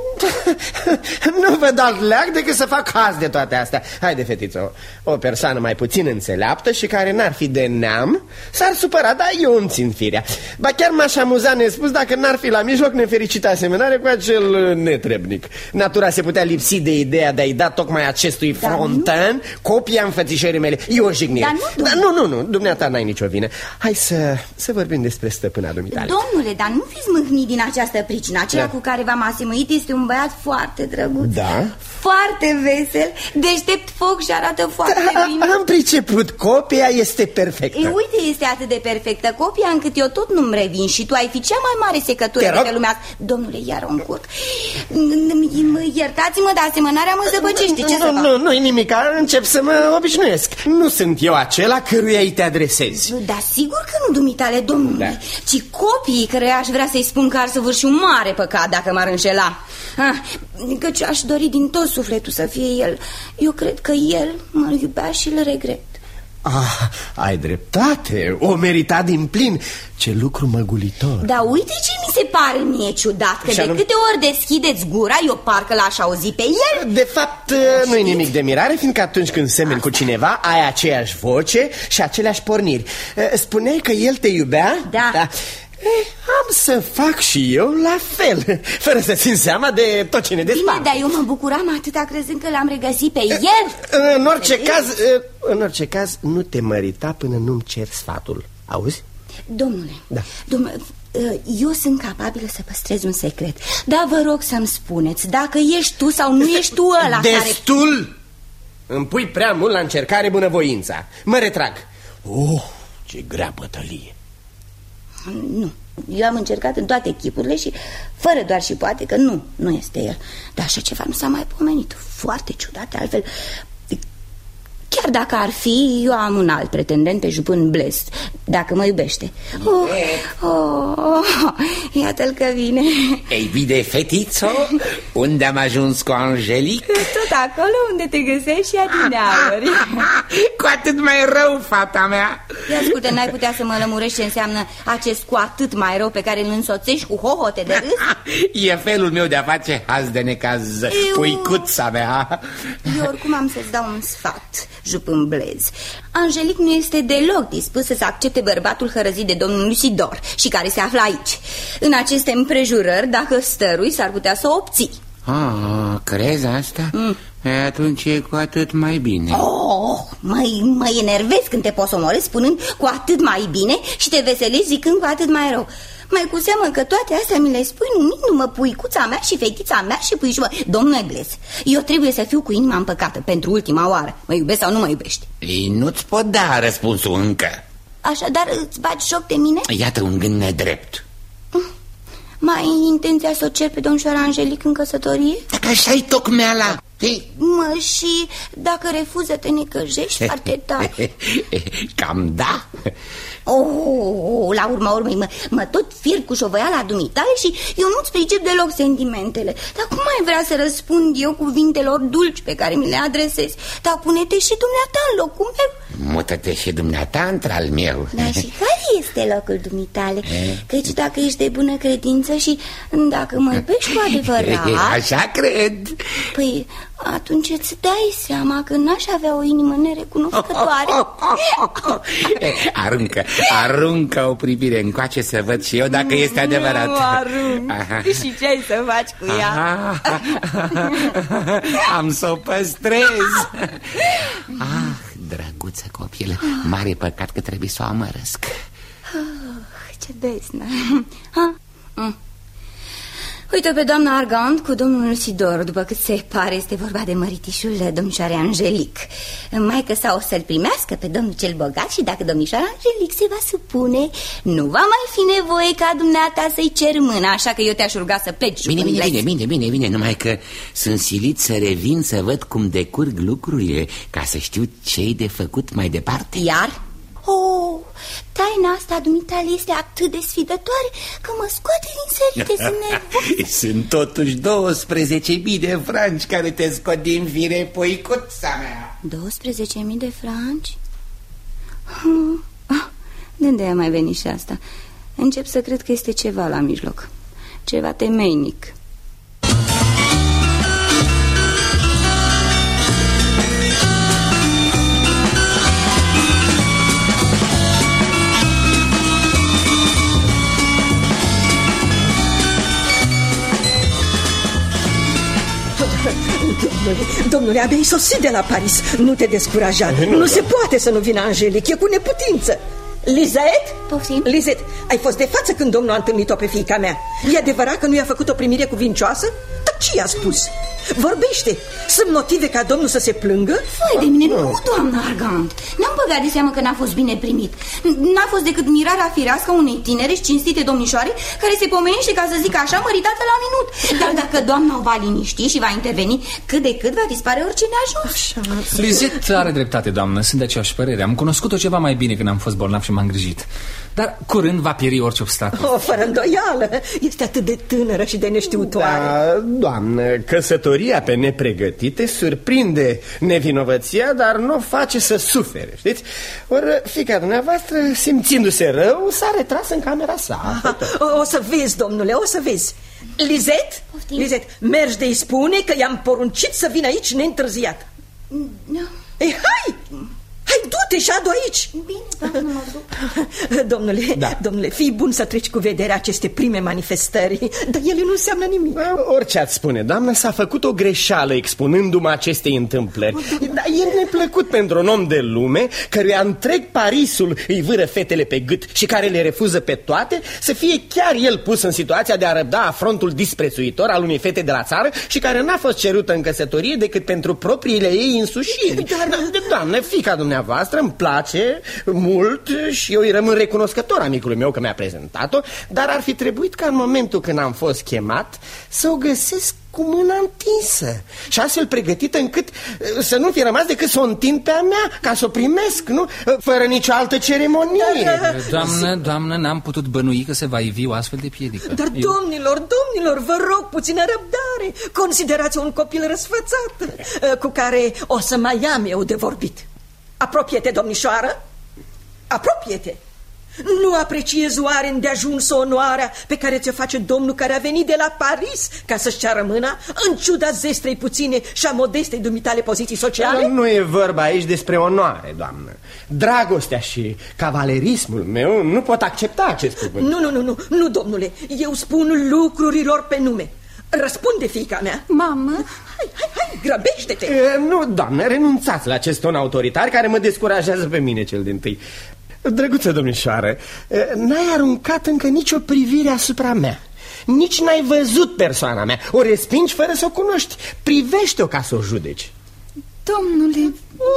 Nu vă dau leac decât să fac haz de toate astea. Haide, fetiță, o persoană mai puțin înțeleaptă și care n-ar fi de neam s-ar supăra, dar eu îmi țin firea. Ba chiar m-aș amuza nespus dacă n-ar fi la mijloc nefericită asemănare cu acel netrebnic. Natura se putea lipsi de ideea de a-i da tocmai acestui Frontin copia înfățișării mele. E o jignire. Dar nu, dumneata n-ai nicio vină. Hai să vorbim despre stăpâna dumitale. Domnule, dar nu fiți mâhnit din această pricină. Acela cu care v-am asemuit este un băiat foarte drăguț. Da? Foarte vesel, deștept foc și arată foarte bine. Am priceput, copia este perfectă. Uite, este atât de perfectă copia încât eu tot nu-mi revin și tu ai fi cea mai mare secătură de pe lumea. Domnule, iar o încurc. Iertați-mă, dar asemănarea mă zăpăcește. Ce să fac? Nu-i nimic, încep să mă obișnuiesc. Nu sunt eu acela căruia îi te adresezi. Dar sigur că nu dumitale, domnule, ci copiii căruia aș vrea să-i spun că ar săvârși un mare păcat dacă m-ar înșela. Căci aș dori din tot sufletul să fie el. Eu cred că el mă iubea și îl regret. Ai dreptate, o merita din plin. Ce lucru măgulitor. Dar uite ce mi se pare mie ciudat, că de câte ori deschideți gura, eu parcă l-aș auzi pe el. De fapt, nu-i nimic de mirare, fiindcă atunci când semeni cu cineva ai aceeași voce și aceleași porniri. Spuneai că el te iubea? Da. Am să fac și eu la fel, fără să țin seama de tot ce ne desparte. Bine, dar eu mă bucuram atâta crezând că l-am regăsit pe el. În orice caz, nu te mărita până nu-mi cer sfatul. Auzi? Domnule, da. Domnule, eu sunt capabilă să păstrez un secret. Dar vă rog să-mi spuneți dacă ești tu sau nu ești tu ăla. Destul! Care... Îmi pui prea mult la încercare bunăvoința. Mă retrag. Ce grea bătălie. Nu, eu am încercat în toate chipurile și fără doar și poate că nu este el. Dar așa ceva nu s-a mai pomenit. Foarte ciudat, altfel. Chiar dacă ar fi, eu am un alt pretendent pe jupân Blez, dacă mă iubește. Iată-l că vine. Ei bine, fetițo, unde am ajuns cu Angelic? Tot acolo unde te găsești și adineauri. Cu atât mai rău, fata mea. Ia ascultă, n-ai putea să mă lămurești ce înseamnă acest cu atât mai rău pe care îl însoțești cu hohote de râs? E felul meu de a face haz de necaz, puicuța mea. Eu oricum am să-ți dau un sfat, jupân Blez. Angelic nu este deloc dispus să accepte bărbatul hărăzit de domnul Lucidor și care se află aici. În aceste împrejurări, dacă stărui, s-ar putea să o obții. Crezi asta? Atunci e cu atât mai bine. Mă enervezi când te posomorezi spunând cu atât mai bine și te veselești zicând cu atât mai rău. Mai cu seamă că toate astea mi le spui numindu-mă puicuța mea și fetița mea și puișoară. Domnule Blez, eu trebuie să fiu cu inima împăcată pentru ultima oară. Mă iubești sau nu mă iubești? Nu-ți pot da răspunsul încă. Așadar îți bagi joc de mine? Iată un gând nedrept. Mai ai intenția să o cer pe domnișoara Angelic în căsătorie? Dacă așa-i tocmeala. Și dacă refuză te necăjești foarte tare. Cam da. La urma urmei mă tot fir cu șovăiala dumitale și eu nu-ți pricep deloc sentimentele. Dar cum mai vrea să răspund eu cuvintelor dulci pe care mi le adresezi? Dar pune-te și dumneata în locul meu. Mută-te și dumneata într-al meu. Dar și care este locul dumitale? Căci dacă ești de bună credință și dacă mă iubești cu adevărat... Așa cred. Păi atunci îți dai seama că n-aș avea o inimă nerecunoscătoare. Aruncă o privire încoace să văd și eu dacă este adevărat. Arunc. Și ce ai să faci cu ea? Am să o păstrez. Drăguță copilă, mare păcat că trebuie să o amărăsc. Ce besnă. Uite pe doamna Argand cu domnul Lucidor. După cât se pare, este vorba de măritișul domnișoarei Angelic. Maică sa o să-l primească pe domnul cel bogat și dacă domnișoara Angelic se va supune, nu va mai fi nevoie ca dumneata să-i cer mâna. Așa că eu te-aș ruga să pleci. Bine, numai că sunt silit să revin să văd cum decurg lucrurile, ca să știu ce-i de făcut mai departe. Iar? Taina asta dumitale este atât de sfidătoare că mă scoate din serite, sunt nervos. Sunt totuși 12.000 de franci care te scot din fire, puicuța mea. 12.000 de franci? De unde a mai venit și asta? Încep să cred că este ceva la mijloc, ceva temeinic. Domnule, abia ai sosit de la Paris. Nu te descuraja. Nu se poate să nu vină Angelic. E cu neputință. Lizette? Poftim? Lizette, ai fost de față când domnul a întâlnit-o pe fiica mea. E adevărat că nu i-a făcut o primire cuvincioasă? Dar ce i-a spus? Vorbește. Sunt motive ca domnul să se plângă? Făi de mine, nu, doamna Argand. N-am băgat de seamă că n-a fost bine primit. N-a fost decât mirarea firească unei tinere și cinstite domnișoare care se pomenește, ca să zic așa, măritată la minut. Dar dacă doamna o va liniști și va interveni, cât de cât va dispare orice neajuns. Lizette are dreptate, doamnă, sunt de aceeași părere. Am cunoscut-o ceva mai bine când am fost bolnav și m-am îngrijit. Dar curând va pieri orice obstacol. Fără îndoială. Este atât de tânără și de neștiutoare. Da, doamnă, căsătoria pe nepregătite surprinde nevinovăția, dar nu o face să sufere, știți? Ori fiica dumneavoastră, simțindu-se rău, s-a retras în camera sa. O să vezi, domnule, o să vezi. Lizette, Lizette, mergi de-i spune că i-am poruncit să vină aici neîntârziat. Nu. Ei, hai Hai, du-te și adu aici. Bine, nu mă duc. Domnule, fii bun să treci cu vederea aceste prime manifestări. Dar ele nu înseamnă nimic. Orice ați spune, doamnă, s-a făcut o greșeală expunându-mă acestei întâmplări. Dar e neplăcut pentru un om de lume, căruia întreg Parisul îi vâră fetele pe gât și care le refuză pe toate, să fie chiar el pus în situația de a răbda afrontul disprețuitor al unei fete de la țară și care n-a fost cerută în căsătorie decât pentru propriile ei însușiri. Doamne, fiica dumneavoastră îmi place mult și eu îi rămân recunoscător amicului meu că mi-a prezentat-o, dar ar fi trebuit ca în momentul când am fost chemat să o găsesc cu mâna întinsă și astfel pregătită încât să nu fi rămas decât să o întind pe a mea, ca să o primesc, nu? Fără nicio altă ceremonie. Doamnă, n-am putut bănui că se va ivi o astfel de piedică. Dar domnilor, vă rog puțină răbdare. Considerați un copil răsfățat cu care o să mai am eu de vorbit. Apropie-te, domnișoară, apropie-te. Nu apreciezi oare îndeajuns onoarea pe care ți-o face domnul care a venit de la Paris ca să-și ceară mâna, în ciuda zestrei puține și a modestei dumitale poziții sociale? Nu e vorba aici despre onoare, doamnă. Dragostea și cavalerismul meu nu pot accepta acest cuvânt. Nu, domnule, eu spun lucrurilor pe nume. Răspunde, fiica mea. Mamă. Hai, grăbește-te. Nu, doamnă, renunțați la acest ton autoritar care mă descurajează pe mine cel dintâi. Drăguță domnișoară, n-ai aruncat încă nicio privire asupra mea. Nici n-ai văzut persoana mea. O respingi fără să o cunoști. Privește-o ca să o judeci. Domnule,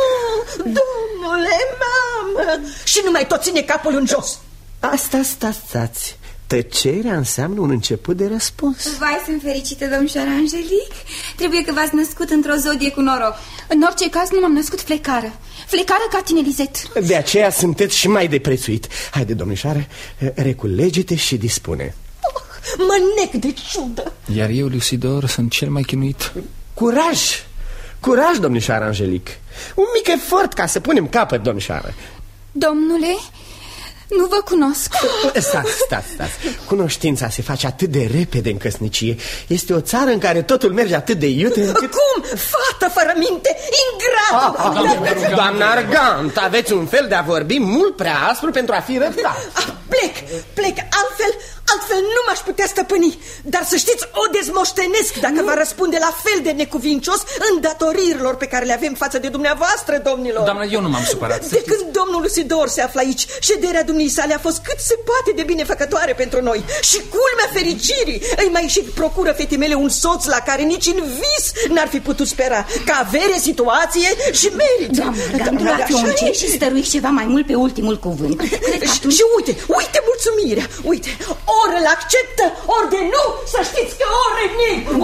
mamă. Și nu mai tot ține capul în jos. Stați. Tăcerea înseamnă un început de răspuns. Vai, sunt fericită, domnișoara Angelic. Trebuie că v-ați născut într-o zodie cu noroc. În orice caz nu m-am născut flecară. Flecară ca tine, Lizet. De aceea sunteți și mai de prețuit. Haide, domnișoară, reculege-te și dispune. Mă nec de ciudă. Iar eu, Lucidor, sunt cel mai chinuit. Curaj, domnișoara Angelic. Un mic efort ca să punem capăt, domnișoară. Domnule, nu vă cunosc. Stați. Cunoștința se face atât de repede în căsnicie. Este o țară în care totul merge atât de iute încât... Cum? Fată fără minte, ingrat! Doamna Argant, aveți un fel de a vorbi mult prea aspru pentru a fi răbdat. Plec, altfel nu m-aș putea stăpâni. Dar să știți, o dezmoștenesc dacă va răspunde la fel de necuvincios îndatoririlor pe care le avem față de dumneavoastră, domnilor. Doamnă, eu nu m-am supărat. De când domnul Lucidor se află aici, șederea dumnei sale a fost cât se poate de binefăcătoare pentru noi. Și culmea fericirii, îi mai și procură fetei mele un soț la care nici în vis n-ar fi putut spera. Ca avere, situație și merit. Doamnă, luați-o încet și stăruiți ceva mai mult pe ultimul cuvânt. Și uite mulțumirea. Uite, ori îl acceptă, ori de nu. Să știți că ori neg.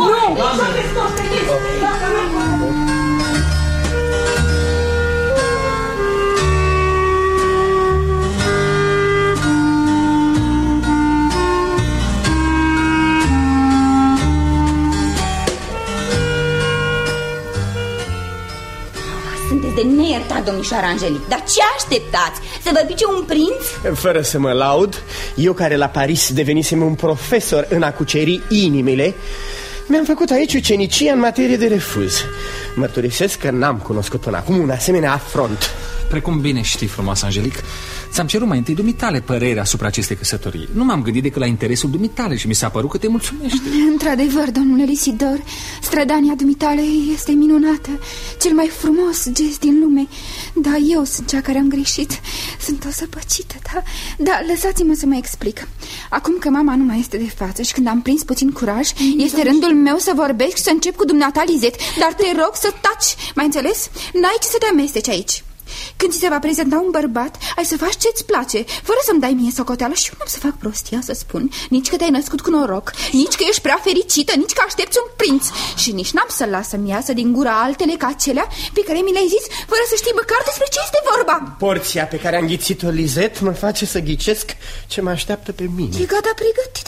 Sunteți de neiertat, domnișoara Angelic. Dar ce așteptați? Să vă pice un prinț? Fără să mă laud, eu care la Paris devenisem un profesor în a cuceri inimile, mi-am făcut aici ucenicia în materie de refuz. Mărturisesc că n-am cunoscut până acum un asemenea afront. Precum bine știi, frumoasă Angelic, ți-am cerut mai întâi dumitale părerea asupra acestei căsătorii. Nu m-am gândit decât la interesul dumitale și mi s-a părut că te mulțumește. Într-adevăr, domnule Lucidor, strădania dumitale este minunată. Cel mai frumos gest din lume. Dar eu sunt cea care am greșit. Sunt o săpăcită, da? Dar lăsați-mă să mă explic. Acum că mama nu mai este de față și când am prins puțin curaj, este rândul meu să vorbesc și să încep cu dumneata, Lizet. Dar te rog să taci, mai înțeles? N-ai ce să te amesteci aici. Când ți se va prezenta un bărbat, ai să faci ce-ți place, fără să-mi dai mie socoteală. Și eu nu am să fac prostia să spun nici că te-ai născut cu noroc, nici că ești prea fericită, nici că aștepți un prinț. Și nici n-am să-l las să-mi iasă din gura altele ca acelea pe care mi le-ai zis, fără să știi măcar despre ce este vorba. Porția pe care am ghițit-o, Lizet, mă face să ghicesc ce mă așteaptă pe mine. E gata pregătită așa, dumitale?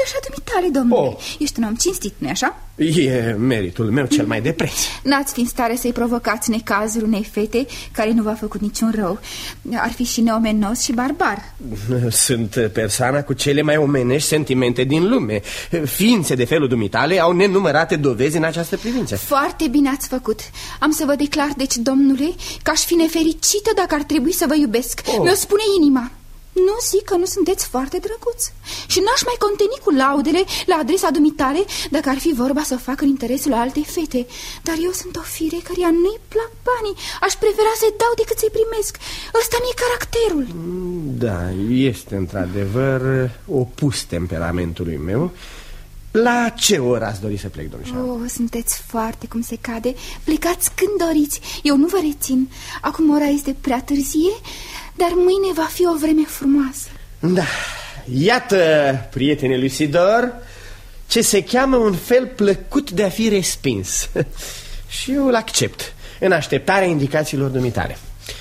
dumitale, domnule. Ești un om cinstit, nu-i așa? E meritul meu cel mai de preț. N-ați fi în stare să-i provocați necazul unei fete care nu v-a făcut niciun rău. Ar fi și neomenos și barbar. Sunt persoana cu cele mai omenești sentimente din lume. Ființe de felul dumitale au nenumărate dovezi în această privință. Foarte bine ați făcut. Am să vă declar, deci, domnule, că aș fi nefericită dacă ar trebui să vă iubesc. Mi-o spune inima. Nu zic că nu sunteți foarte drăguț și n-aș mai conteni cu laudele la adresa dumitale dacă ar fi vorba să o fac în interesul altei fete. Dar eu sunt o fire căreia nu-i plac banii. Aș prefera să-i dau decât să-i primesc. Ăsta mi-e caracterul. Da, este într-adevăr opus temperamentului meu. La ce oră ați dori să plec, domnișoară? Sunteți foarte cum se cade. Plecați când doriți. Eu nu vă rețin. Acum ora este prea târzie, dar mâine va fi o vreme frumoasă. Da, iată, prietene Lucidor, ce se cheamă un fel plăcut de a fi respins. Și eu îl accept, în așteptarea indicațiilor dumitale.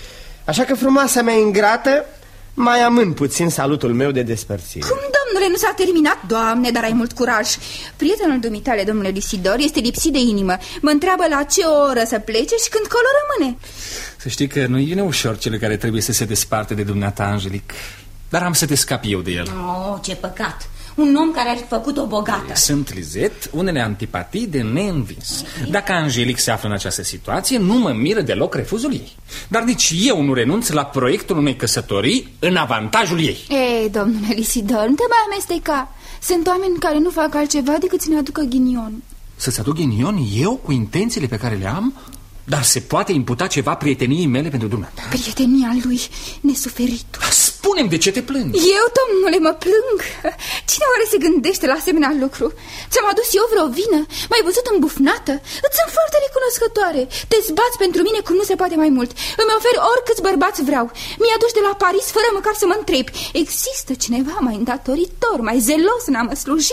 Așa că, frumoasa mea ingrată, mai amân puțin salutul meu de despărțire. Cum, domnule, nu s-a terminat? Doamne, dar ai mult curaj. Prietenul dumitale, domnule Lucidor, este lipsit de inimă. Mă întreabă la ce oră să plece și când colo rămâne. Să știi că nu e ușor cele care trebuie să se desparte de dumneata, Angelic. Dar am să te scap eu de el. Oh, ce păcat. Un om care ar făcut-o bogată. Sunt, Lizet, unele antipatii de neînvins. Dacă Angelic se află în această situație, nu mă miră deloc refuzul ei. Dar nici eu nu renunț la proiectul unei căsătorii în avantajul ei. Ei, domnule Lucidor, nu te mai amesteca. Sunt oameni care nu fac altceva decât să ne aducă ghinion. Să-ți aduc ghinion eu cu intențiile pe care le am? Dar se poate imputa ceva prieteniei mele pentru dumneata? Prietenia lui, nesuferitul. Spune-mi de ce te plângi. Eu, domnule, mă plâng. Cine oare se gândește la asemenea lucru? Ți-am adus eu vreo vină? M-ai văzut îmbufnată? Îți sunt foarte recunoscătoare. Te zbați pentru mine cum nu se poate mai mult. Îmi oferi oricâți bărbați vreau. Mi-i aduci de la Paris fără măcar să mă întrebi. Există cineva mai îndatoritor, mai zelos în a mă sluji?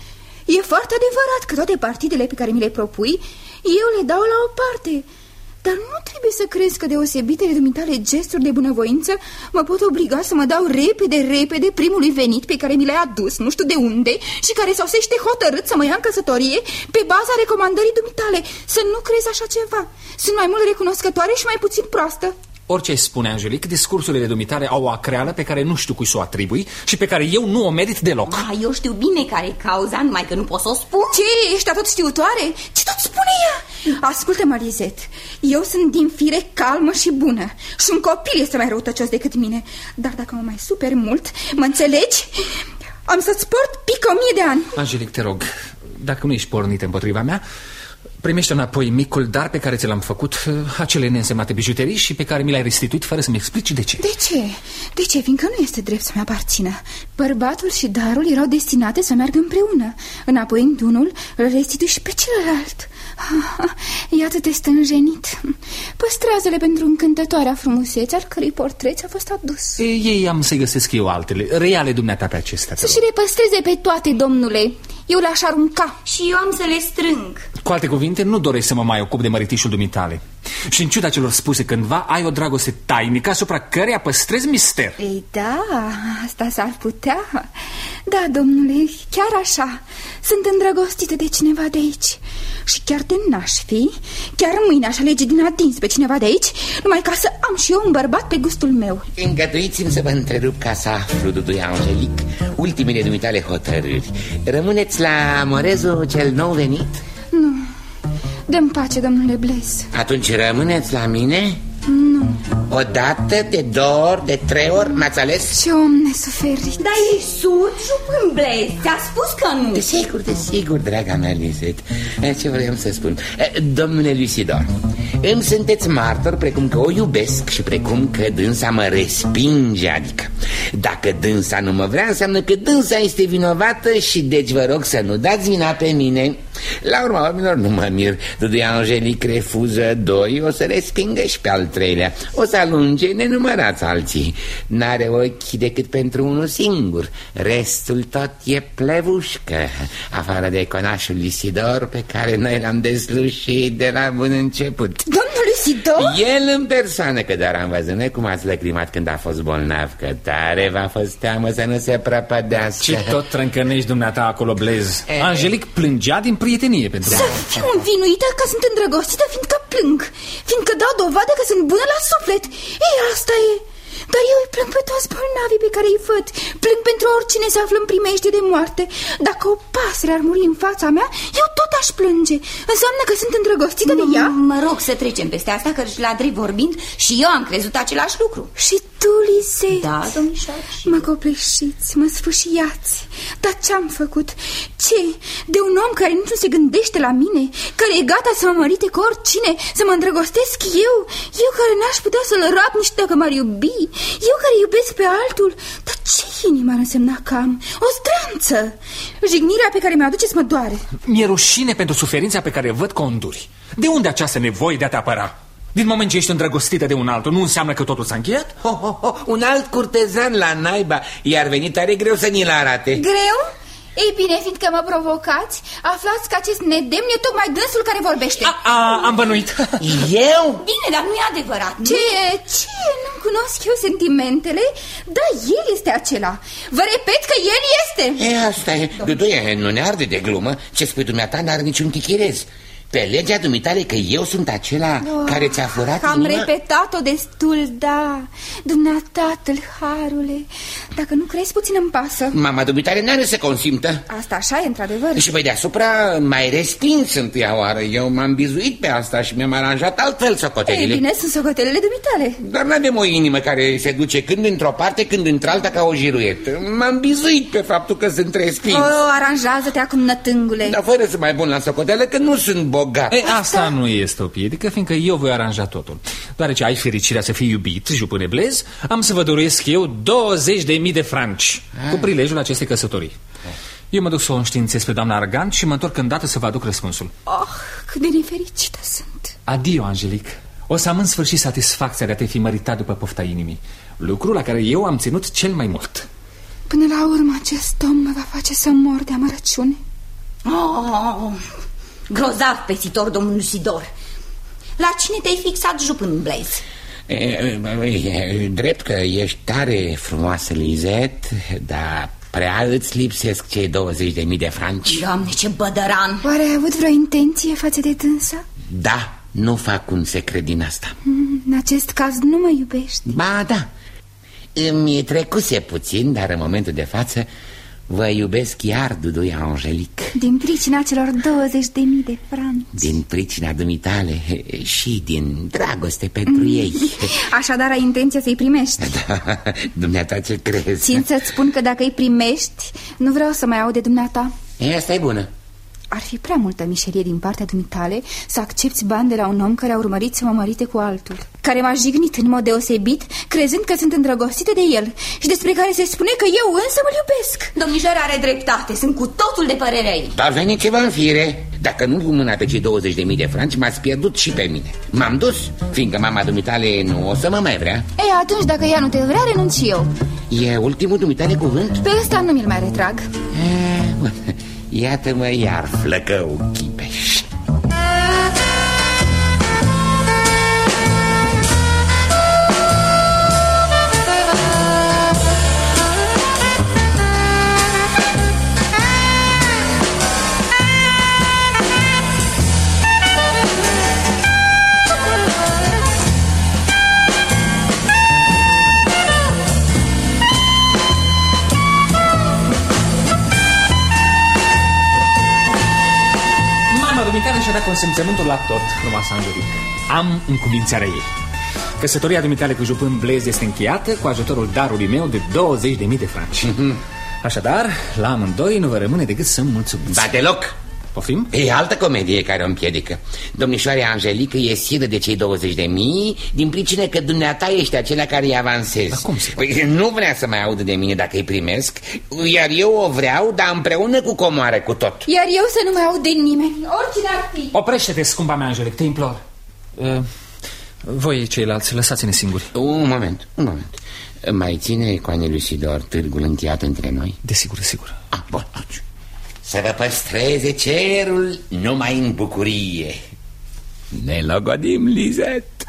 E foarte adevărat că toate partidele pe care mi le propui eu le dau la o parte. Dar nu trebuie să crezi că deosebitele dumitale gesturi de bunăvoință mă pot obliga să mă dau repede primului venit pe care mi l-ai adus, nu știu de unde, și care sosește hotărât să mă ia în căsătorie pe baza recomandării dumitale. Să nu crezi așa ceva. Sunt mai mult recunoscătoare și mai puțin proastă. Orice spune Angelic, discursurile dumitale au o acreală pe care nu știu cui să o atribui și pe care eu nu o merit deloc. Eu știu bine care e cauza, numai că nu pot să o spun. Ce, ești atot știutoare? Ce tot spune ea? Ascultă-mă, Lizet, eu sunt din fire calmă și bună și un copil este mai răutăcios decât mine. Dar dacă mă mai super mult, mă înțelegi? Am să-ți port pică 1000 de ani. Angelic, te rog, dacă nu ești pornit împotriva mea, primește înapoi micul dar pe care ți l-am făcut, acele neînsemnate bijuterii și pe care mi le-ai restituit fără să-mi explici de ce. De ce? De ce? Fiindcă nu este drept să-mi aparțină. Bărbatul și darul erau destinate să meargă împreună. Înapoi unul îl restitui și pe celălalt. Iată te stânjenit. Păstrează-le pentru încântătoarea frumusețe al cărei portret a fost adus. Ei am să-i găsesc eu altele, reale dumneata pe acestea. Să și le păstreze pe toate, domnule. Eu le-aș arunca. Și eu am să le strâng. Cu alte cuvinte, nu doresc să mă mai ocup de măritișul dumitale. Și în ciuda celor spuse cândva, ai o dragoste tainică asupra căreia păstrezi mister. Ei, da, asta s-ar putea. Da, domnule, chiar așa. Sunt îndrăgostită de cineva de aici. Și chiar de n-aș fi, chiar mâine aș alege din adins pe cineva de aici, numai ca să am și eu un bărbat pe gustul meu. Îngăduiți-mi să vă întrerup ca să aflu, Duduie Angelic, ultimele dumitale hotărâri. Rămâneți la Morezul cel nou venit? Nu, dă-mi pace, domnule Bles. Atunci rămâneți la mine? Nu. O dată, de 2 ori, de 3 ori, m-ați ales? Ce om nesuferit. Dar e surd, jupân Bles, ți-a spus că nu. Desigur, draga mea Lizet. Ce vreau să spun? Domnule Lucidor, îmi sunteți martor precum că o iubesc și precum că dânsa mă respinge. Adică, dacă dânsa nu mă vrea, înseamnă că dânsa este vinovată și deci vă rog să nu dați vina pe mine. La urma urmelor nu mă mir. Dudu Angelique refuză 2, o să respingă și pe al 3-lea. O să alunge nenumărați alții. N-are ochi decât pentru unul singur. Restul tot e plevușcă, afară de conașul Isidor, pe care noi l-am deslușit de la bun început. Domnul Isidor? El în persoană, că doar am văzut noi cum ați lăcrimat când a fost bolnav, că tare v-a fost teamă să nu se prăpădească. Ce tot trâncănești dumneata acolo, Blaise? Angelique plângea din prietenie pentru Să fiu învinuită că sunt îndrăgostită fiindcă plâng, fiindcă dau dovadă că sunt bună la suflet. Ei, asta e. Dar eu îi plâng pe toți bolnavii pe care îi văd. Plâng pentru oricine se află în primejdie de moarte. Dacă o pasăre ar muri în fața mea, eu tot aș plânge. Înseamnă că sunt îndrăgostită de ea? Mă rog să trecem peste asta, că la drept vorbind și eu am crezut același lucru. Și tu, Lisette? Da, domnișoară. Mă copleșiți, mă sfâșiați. Dar ce-am făcut? Ce? De un om care nici nu se gândește la mine, care e gata să mă mărite cu oricine, să mă îndrăgostesc eu? Eu care n-aș putea să-l rap nici dacă m-ar iubi? Eu care iubesc pe altul? Dar ce inimă ar însemna că am? O zdranță! Jignirea pe care mi-o aduceți mă doare. Mi-e rușine pentru suferința pe care văd că o înduri. De unde această nevoie de a te apăra? Din moment ce ești îndrăgostită de un altul, nu înseamnă că totul s-a încheiat? Un alt curtezan la naiba. I-ar veni tare greu să ni-l arate. Greu? Ei bine, fiindcă mă provocați, aflați că acest nedemn e tocmai dânsul care vorbește. Am bănuit. Eu? Bine, dar nu e adevărat. Ce? Nu-mi cunosc eu sentimentele? Da, el este acela. Vă repet că el este. Asta e. Duduie, nu ne arde de glumă. Ce spui dumneata n-are niciun tichirez. Pe legea dumitale că eu sunt acela care ți-a furat Am inima? repetat-o destul, da. Dumneata, tâlharule, dacă nu crezi, puțin îmi pasă. Mama dumitale n-are să consimtă. Asta așa e, într-adevăr. Și pe deasupra mai respins întâia oară. Eu m-am bizuit pe asta și mi-am aranjat altfel socotelile. Ei bine, sunt socotelele dumitale. Dar n-avem o inimă care se duce când într-o parte, când într-alta ca o jiruietă. M-am bizuit pe faptul că sunt respins. Aranjează-te acum, nătângule. Dar fără să mai bun la socoteală că nu sunt bogat. Asta nu este o piedică, fiindcă eu voi aranja totul. Deoarece ai fericirea să fii iubit, jupâne Blaise, am să vă dăruiesc eu 20.000 de franci cu prilejul acestei căsătorii. Eu mă duc să o înștiințez pe doamna Argand și mă întorc îndată să vă aduc răspunsul. Cât de nefericită sunt. Adio, Angelique. O să am în sfârșit satisfacția de a te fi măritat după pofta inimii, lucru la care eu am ținut cel mai mult. Până la urmă acest om mă va face să mor de amărăciune. Grozav pesitor, domnul Isidor. La cine te-ai fixat, jupân Blaise? E drept că ești tare frumoasă, Lisette, dar prea îți lipsesc cei 20.000 de franci. Doamne, ce bădăran! Oare ai avut vreo intenție față de dânsa? Da, nu fac un secret din asta. În acest caz nu mă iubești. Ba da, îmi trecuse puțin, dar în momentul de față vă iubesc iar, Duduie Angelique. Din pricina celor 20.000 de franci. Din pricina dumitale și din dragoste pentru ei. Așadar ai intenția să-i primești? Da, dumneata ce crezi? Țin să-ți spun că dacă îi primești, nu vreau să mai aud de dumneata. Asta e bună. Ar fi prea multă mișerie din partea dumitale să accepti bani de la un om care a urmărit să mă mărite cu altul, care m-a jignit în mod deosebit, crezând că sunt îndrăgostită de el și despre care se spune că eu însă mă iubesc. Domnișoara are dreptate, sunt cu totul de părerea ei. Dar veni ceva în fire. Dacă nu cu mâna pe cei 20.000 de franci, m-ați pierdut și pe mine. M-am dus, fiindcă mama dumitale nu o să mă mai vrea. Ei, atunci dacă ea nu te vrea, renunț și eu. E ultimul dumitale cuvânt? Pe ăsta nu mi-l mai retrag. Iată-mă iar, flăcău Chipeș. Și-a dat consimțământul la tot, frumoasa Angelique. Am încuvințarea ei. Căsătoria dumitale cu jupân Blaise este încheiată cu ajutorul darului meu de 20.000 de franci. Așadar, la amândoi nu vă rămâne decât să-mi mulțumiți. Ba deloc! Poftim? E altă comedie care o împiedică. Domnișoarea Angelică e siră de cei 20.000 din pricină că dumneata ești acela care îi avansezi. Dar cum se poate? Păi, nu vrea să mai audă de mine dacă îi primesc, iar eu o vreau, dar împreună cu comoare, cu tot. Iar eu să nu mai aud de nimeni, oricine ar fi. Oprește-te, scumpa mea, Angelic, te implor. Voi ceilalți, lăsați-ne singuri. Un moment. Mai ține Coane Lucidor târgul încheiat între noi? Desigur. Bun, atunci. Să vă păstreze cerul numai în bucurie. Ne logodim, Lisette.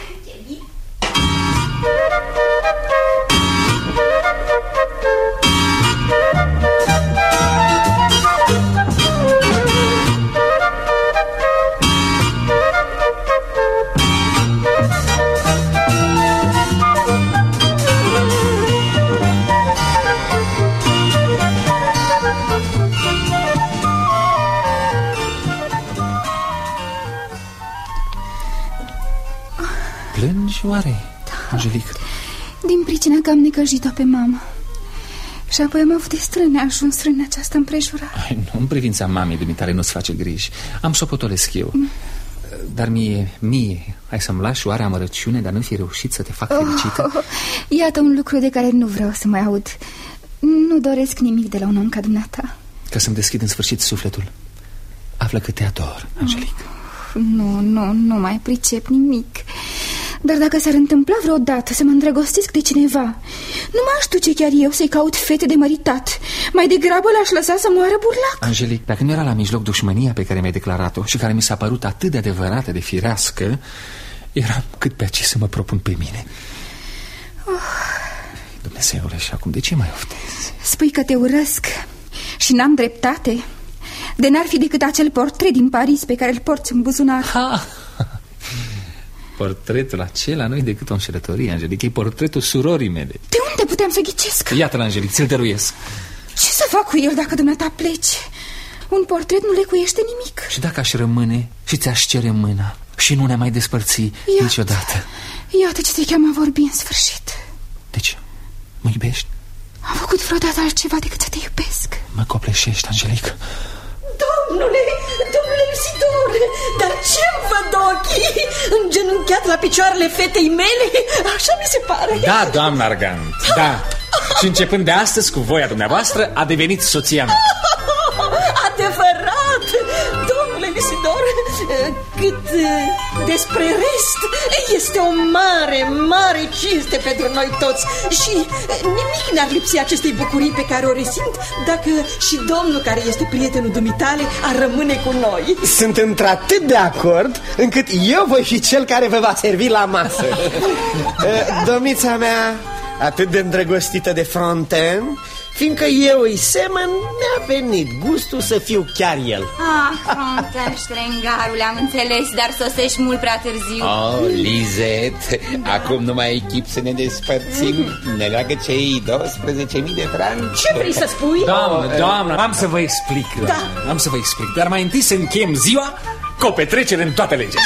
Plângi oare, Angelic? Din pricina că am necăjit-o pe mama. Și apoi am avut de strâne ajuns în această împrejurare. Nu, în privința mamei dumitale nu-ți face griji. Am să o potolesc eu. Dar mie, hai să-mi lași oare amărăciune de a nu fi reușit să te fac fericită? Iată un lucru de care nu vreau să mai aud. Nu doresc nimic de la un om ca dumneata. Ca să-mi deschid în sfârșit sufletul. Află că te ador, Angelic. Nu mai pricep nimic. Dar dacă s-ar întâmpla vreodată să mă îndrăgostesc de cineva, nu m-aș duce chiar eu să-i caut fete de măritat. Mai degrabă l-aș lăsa să moară burlac. Angelic, dacă nu era la mijloc dușmânia pe care mi-ai declarat-o și care mi s-a părut atât de adevărată, de firească, eram cât pe aici să mă propun pe mine. Dumnezeule, și acum de ce mai oftezi? Spui că te urăsc și n-am dreptate? De n-ar fi decât acel portret din Paris pe care îl porți în buzunar. Portretul acela nu-i decât o înșelătorie, Angelic. E portretul surorii mele. De unde puteam să ghicesc? Iată-l, Angelic, ți-l dăruiesc. Ce să fac cu el dacă dumneata pleci? Un portret nu lecuiește nimic. Și dacă aș rămâne și ți-aș cere mâna și nu ne mai despărți niciodată? Iată ce te cheamă a vorbi în sfârșit. Deci, mă iubești? Am făcut vreodată altceva decât să te iubesc? Mă copleșești, Angelic. Domnule Lucidor, dar ce-mi văd ochii? Îngenunchiat la picioarele fetei mele? Așa mi se pare. Da, doamna Argant, da. Și începând de astăzi, cu voia dumneavoastră, a devenit soția mea. Adevărat! Domnule Lucidor, cât despre rest, este o mare cinste pentru noi toți. Și nimic n-ar lipsi acestei bucurii pe care o resimt dacă și domnul care este prietenul dumitale ar rămâne cu noi. Sunt într-atât de acord încât eu voi fi cel care vă va servi la masă. Domnița mea, atât de îndrăgostită de Fronten, fiindcă eu îi semăn, mi-a venit gustul să fiu chiar el. Fronten, ștrengarule, am înțeles, dar sosești mult prea târziu. Lisette, acum nu mai e chip să ne despărțim. Ne leagă cei 12.000 de franci. Ce vrei să spui? Doamnă, am să vă explic. Am să vă explic, dar mai întâi să închem ziua cu o petrecere în toată legea.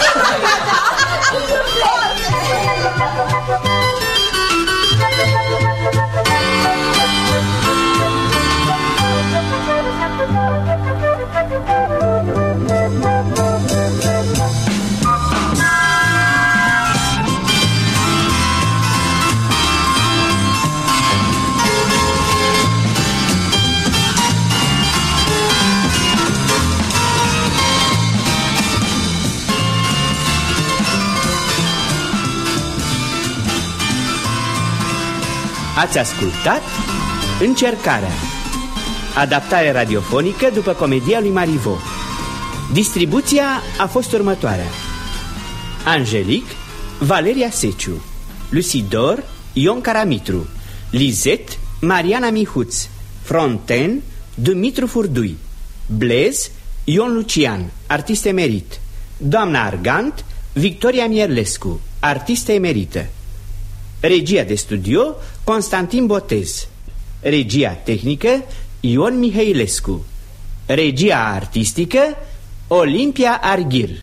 Ați ascultat Încercarea, adaptare radiofonică după comedia lui Marivaux. Distribuția a fost următoarea: Angelic, Valeria Seciu; Lucidor, Ion Caramitru; Lisette, Mariana Mihuț; Fronten, Dumitru Furdui; Blaise, Ion Lucian, artist emerit; doamna Argant, Victoria Mierlescu, artistă emerită. Regia de studio, Constantin Botez. Regia tehnică, Ion Mihailescu. Regia artistică, Olimpia Arghir.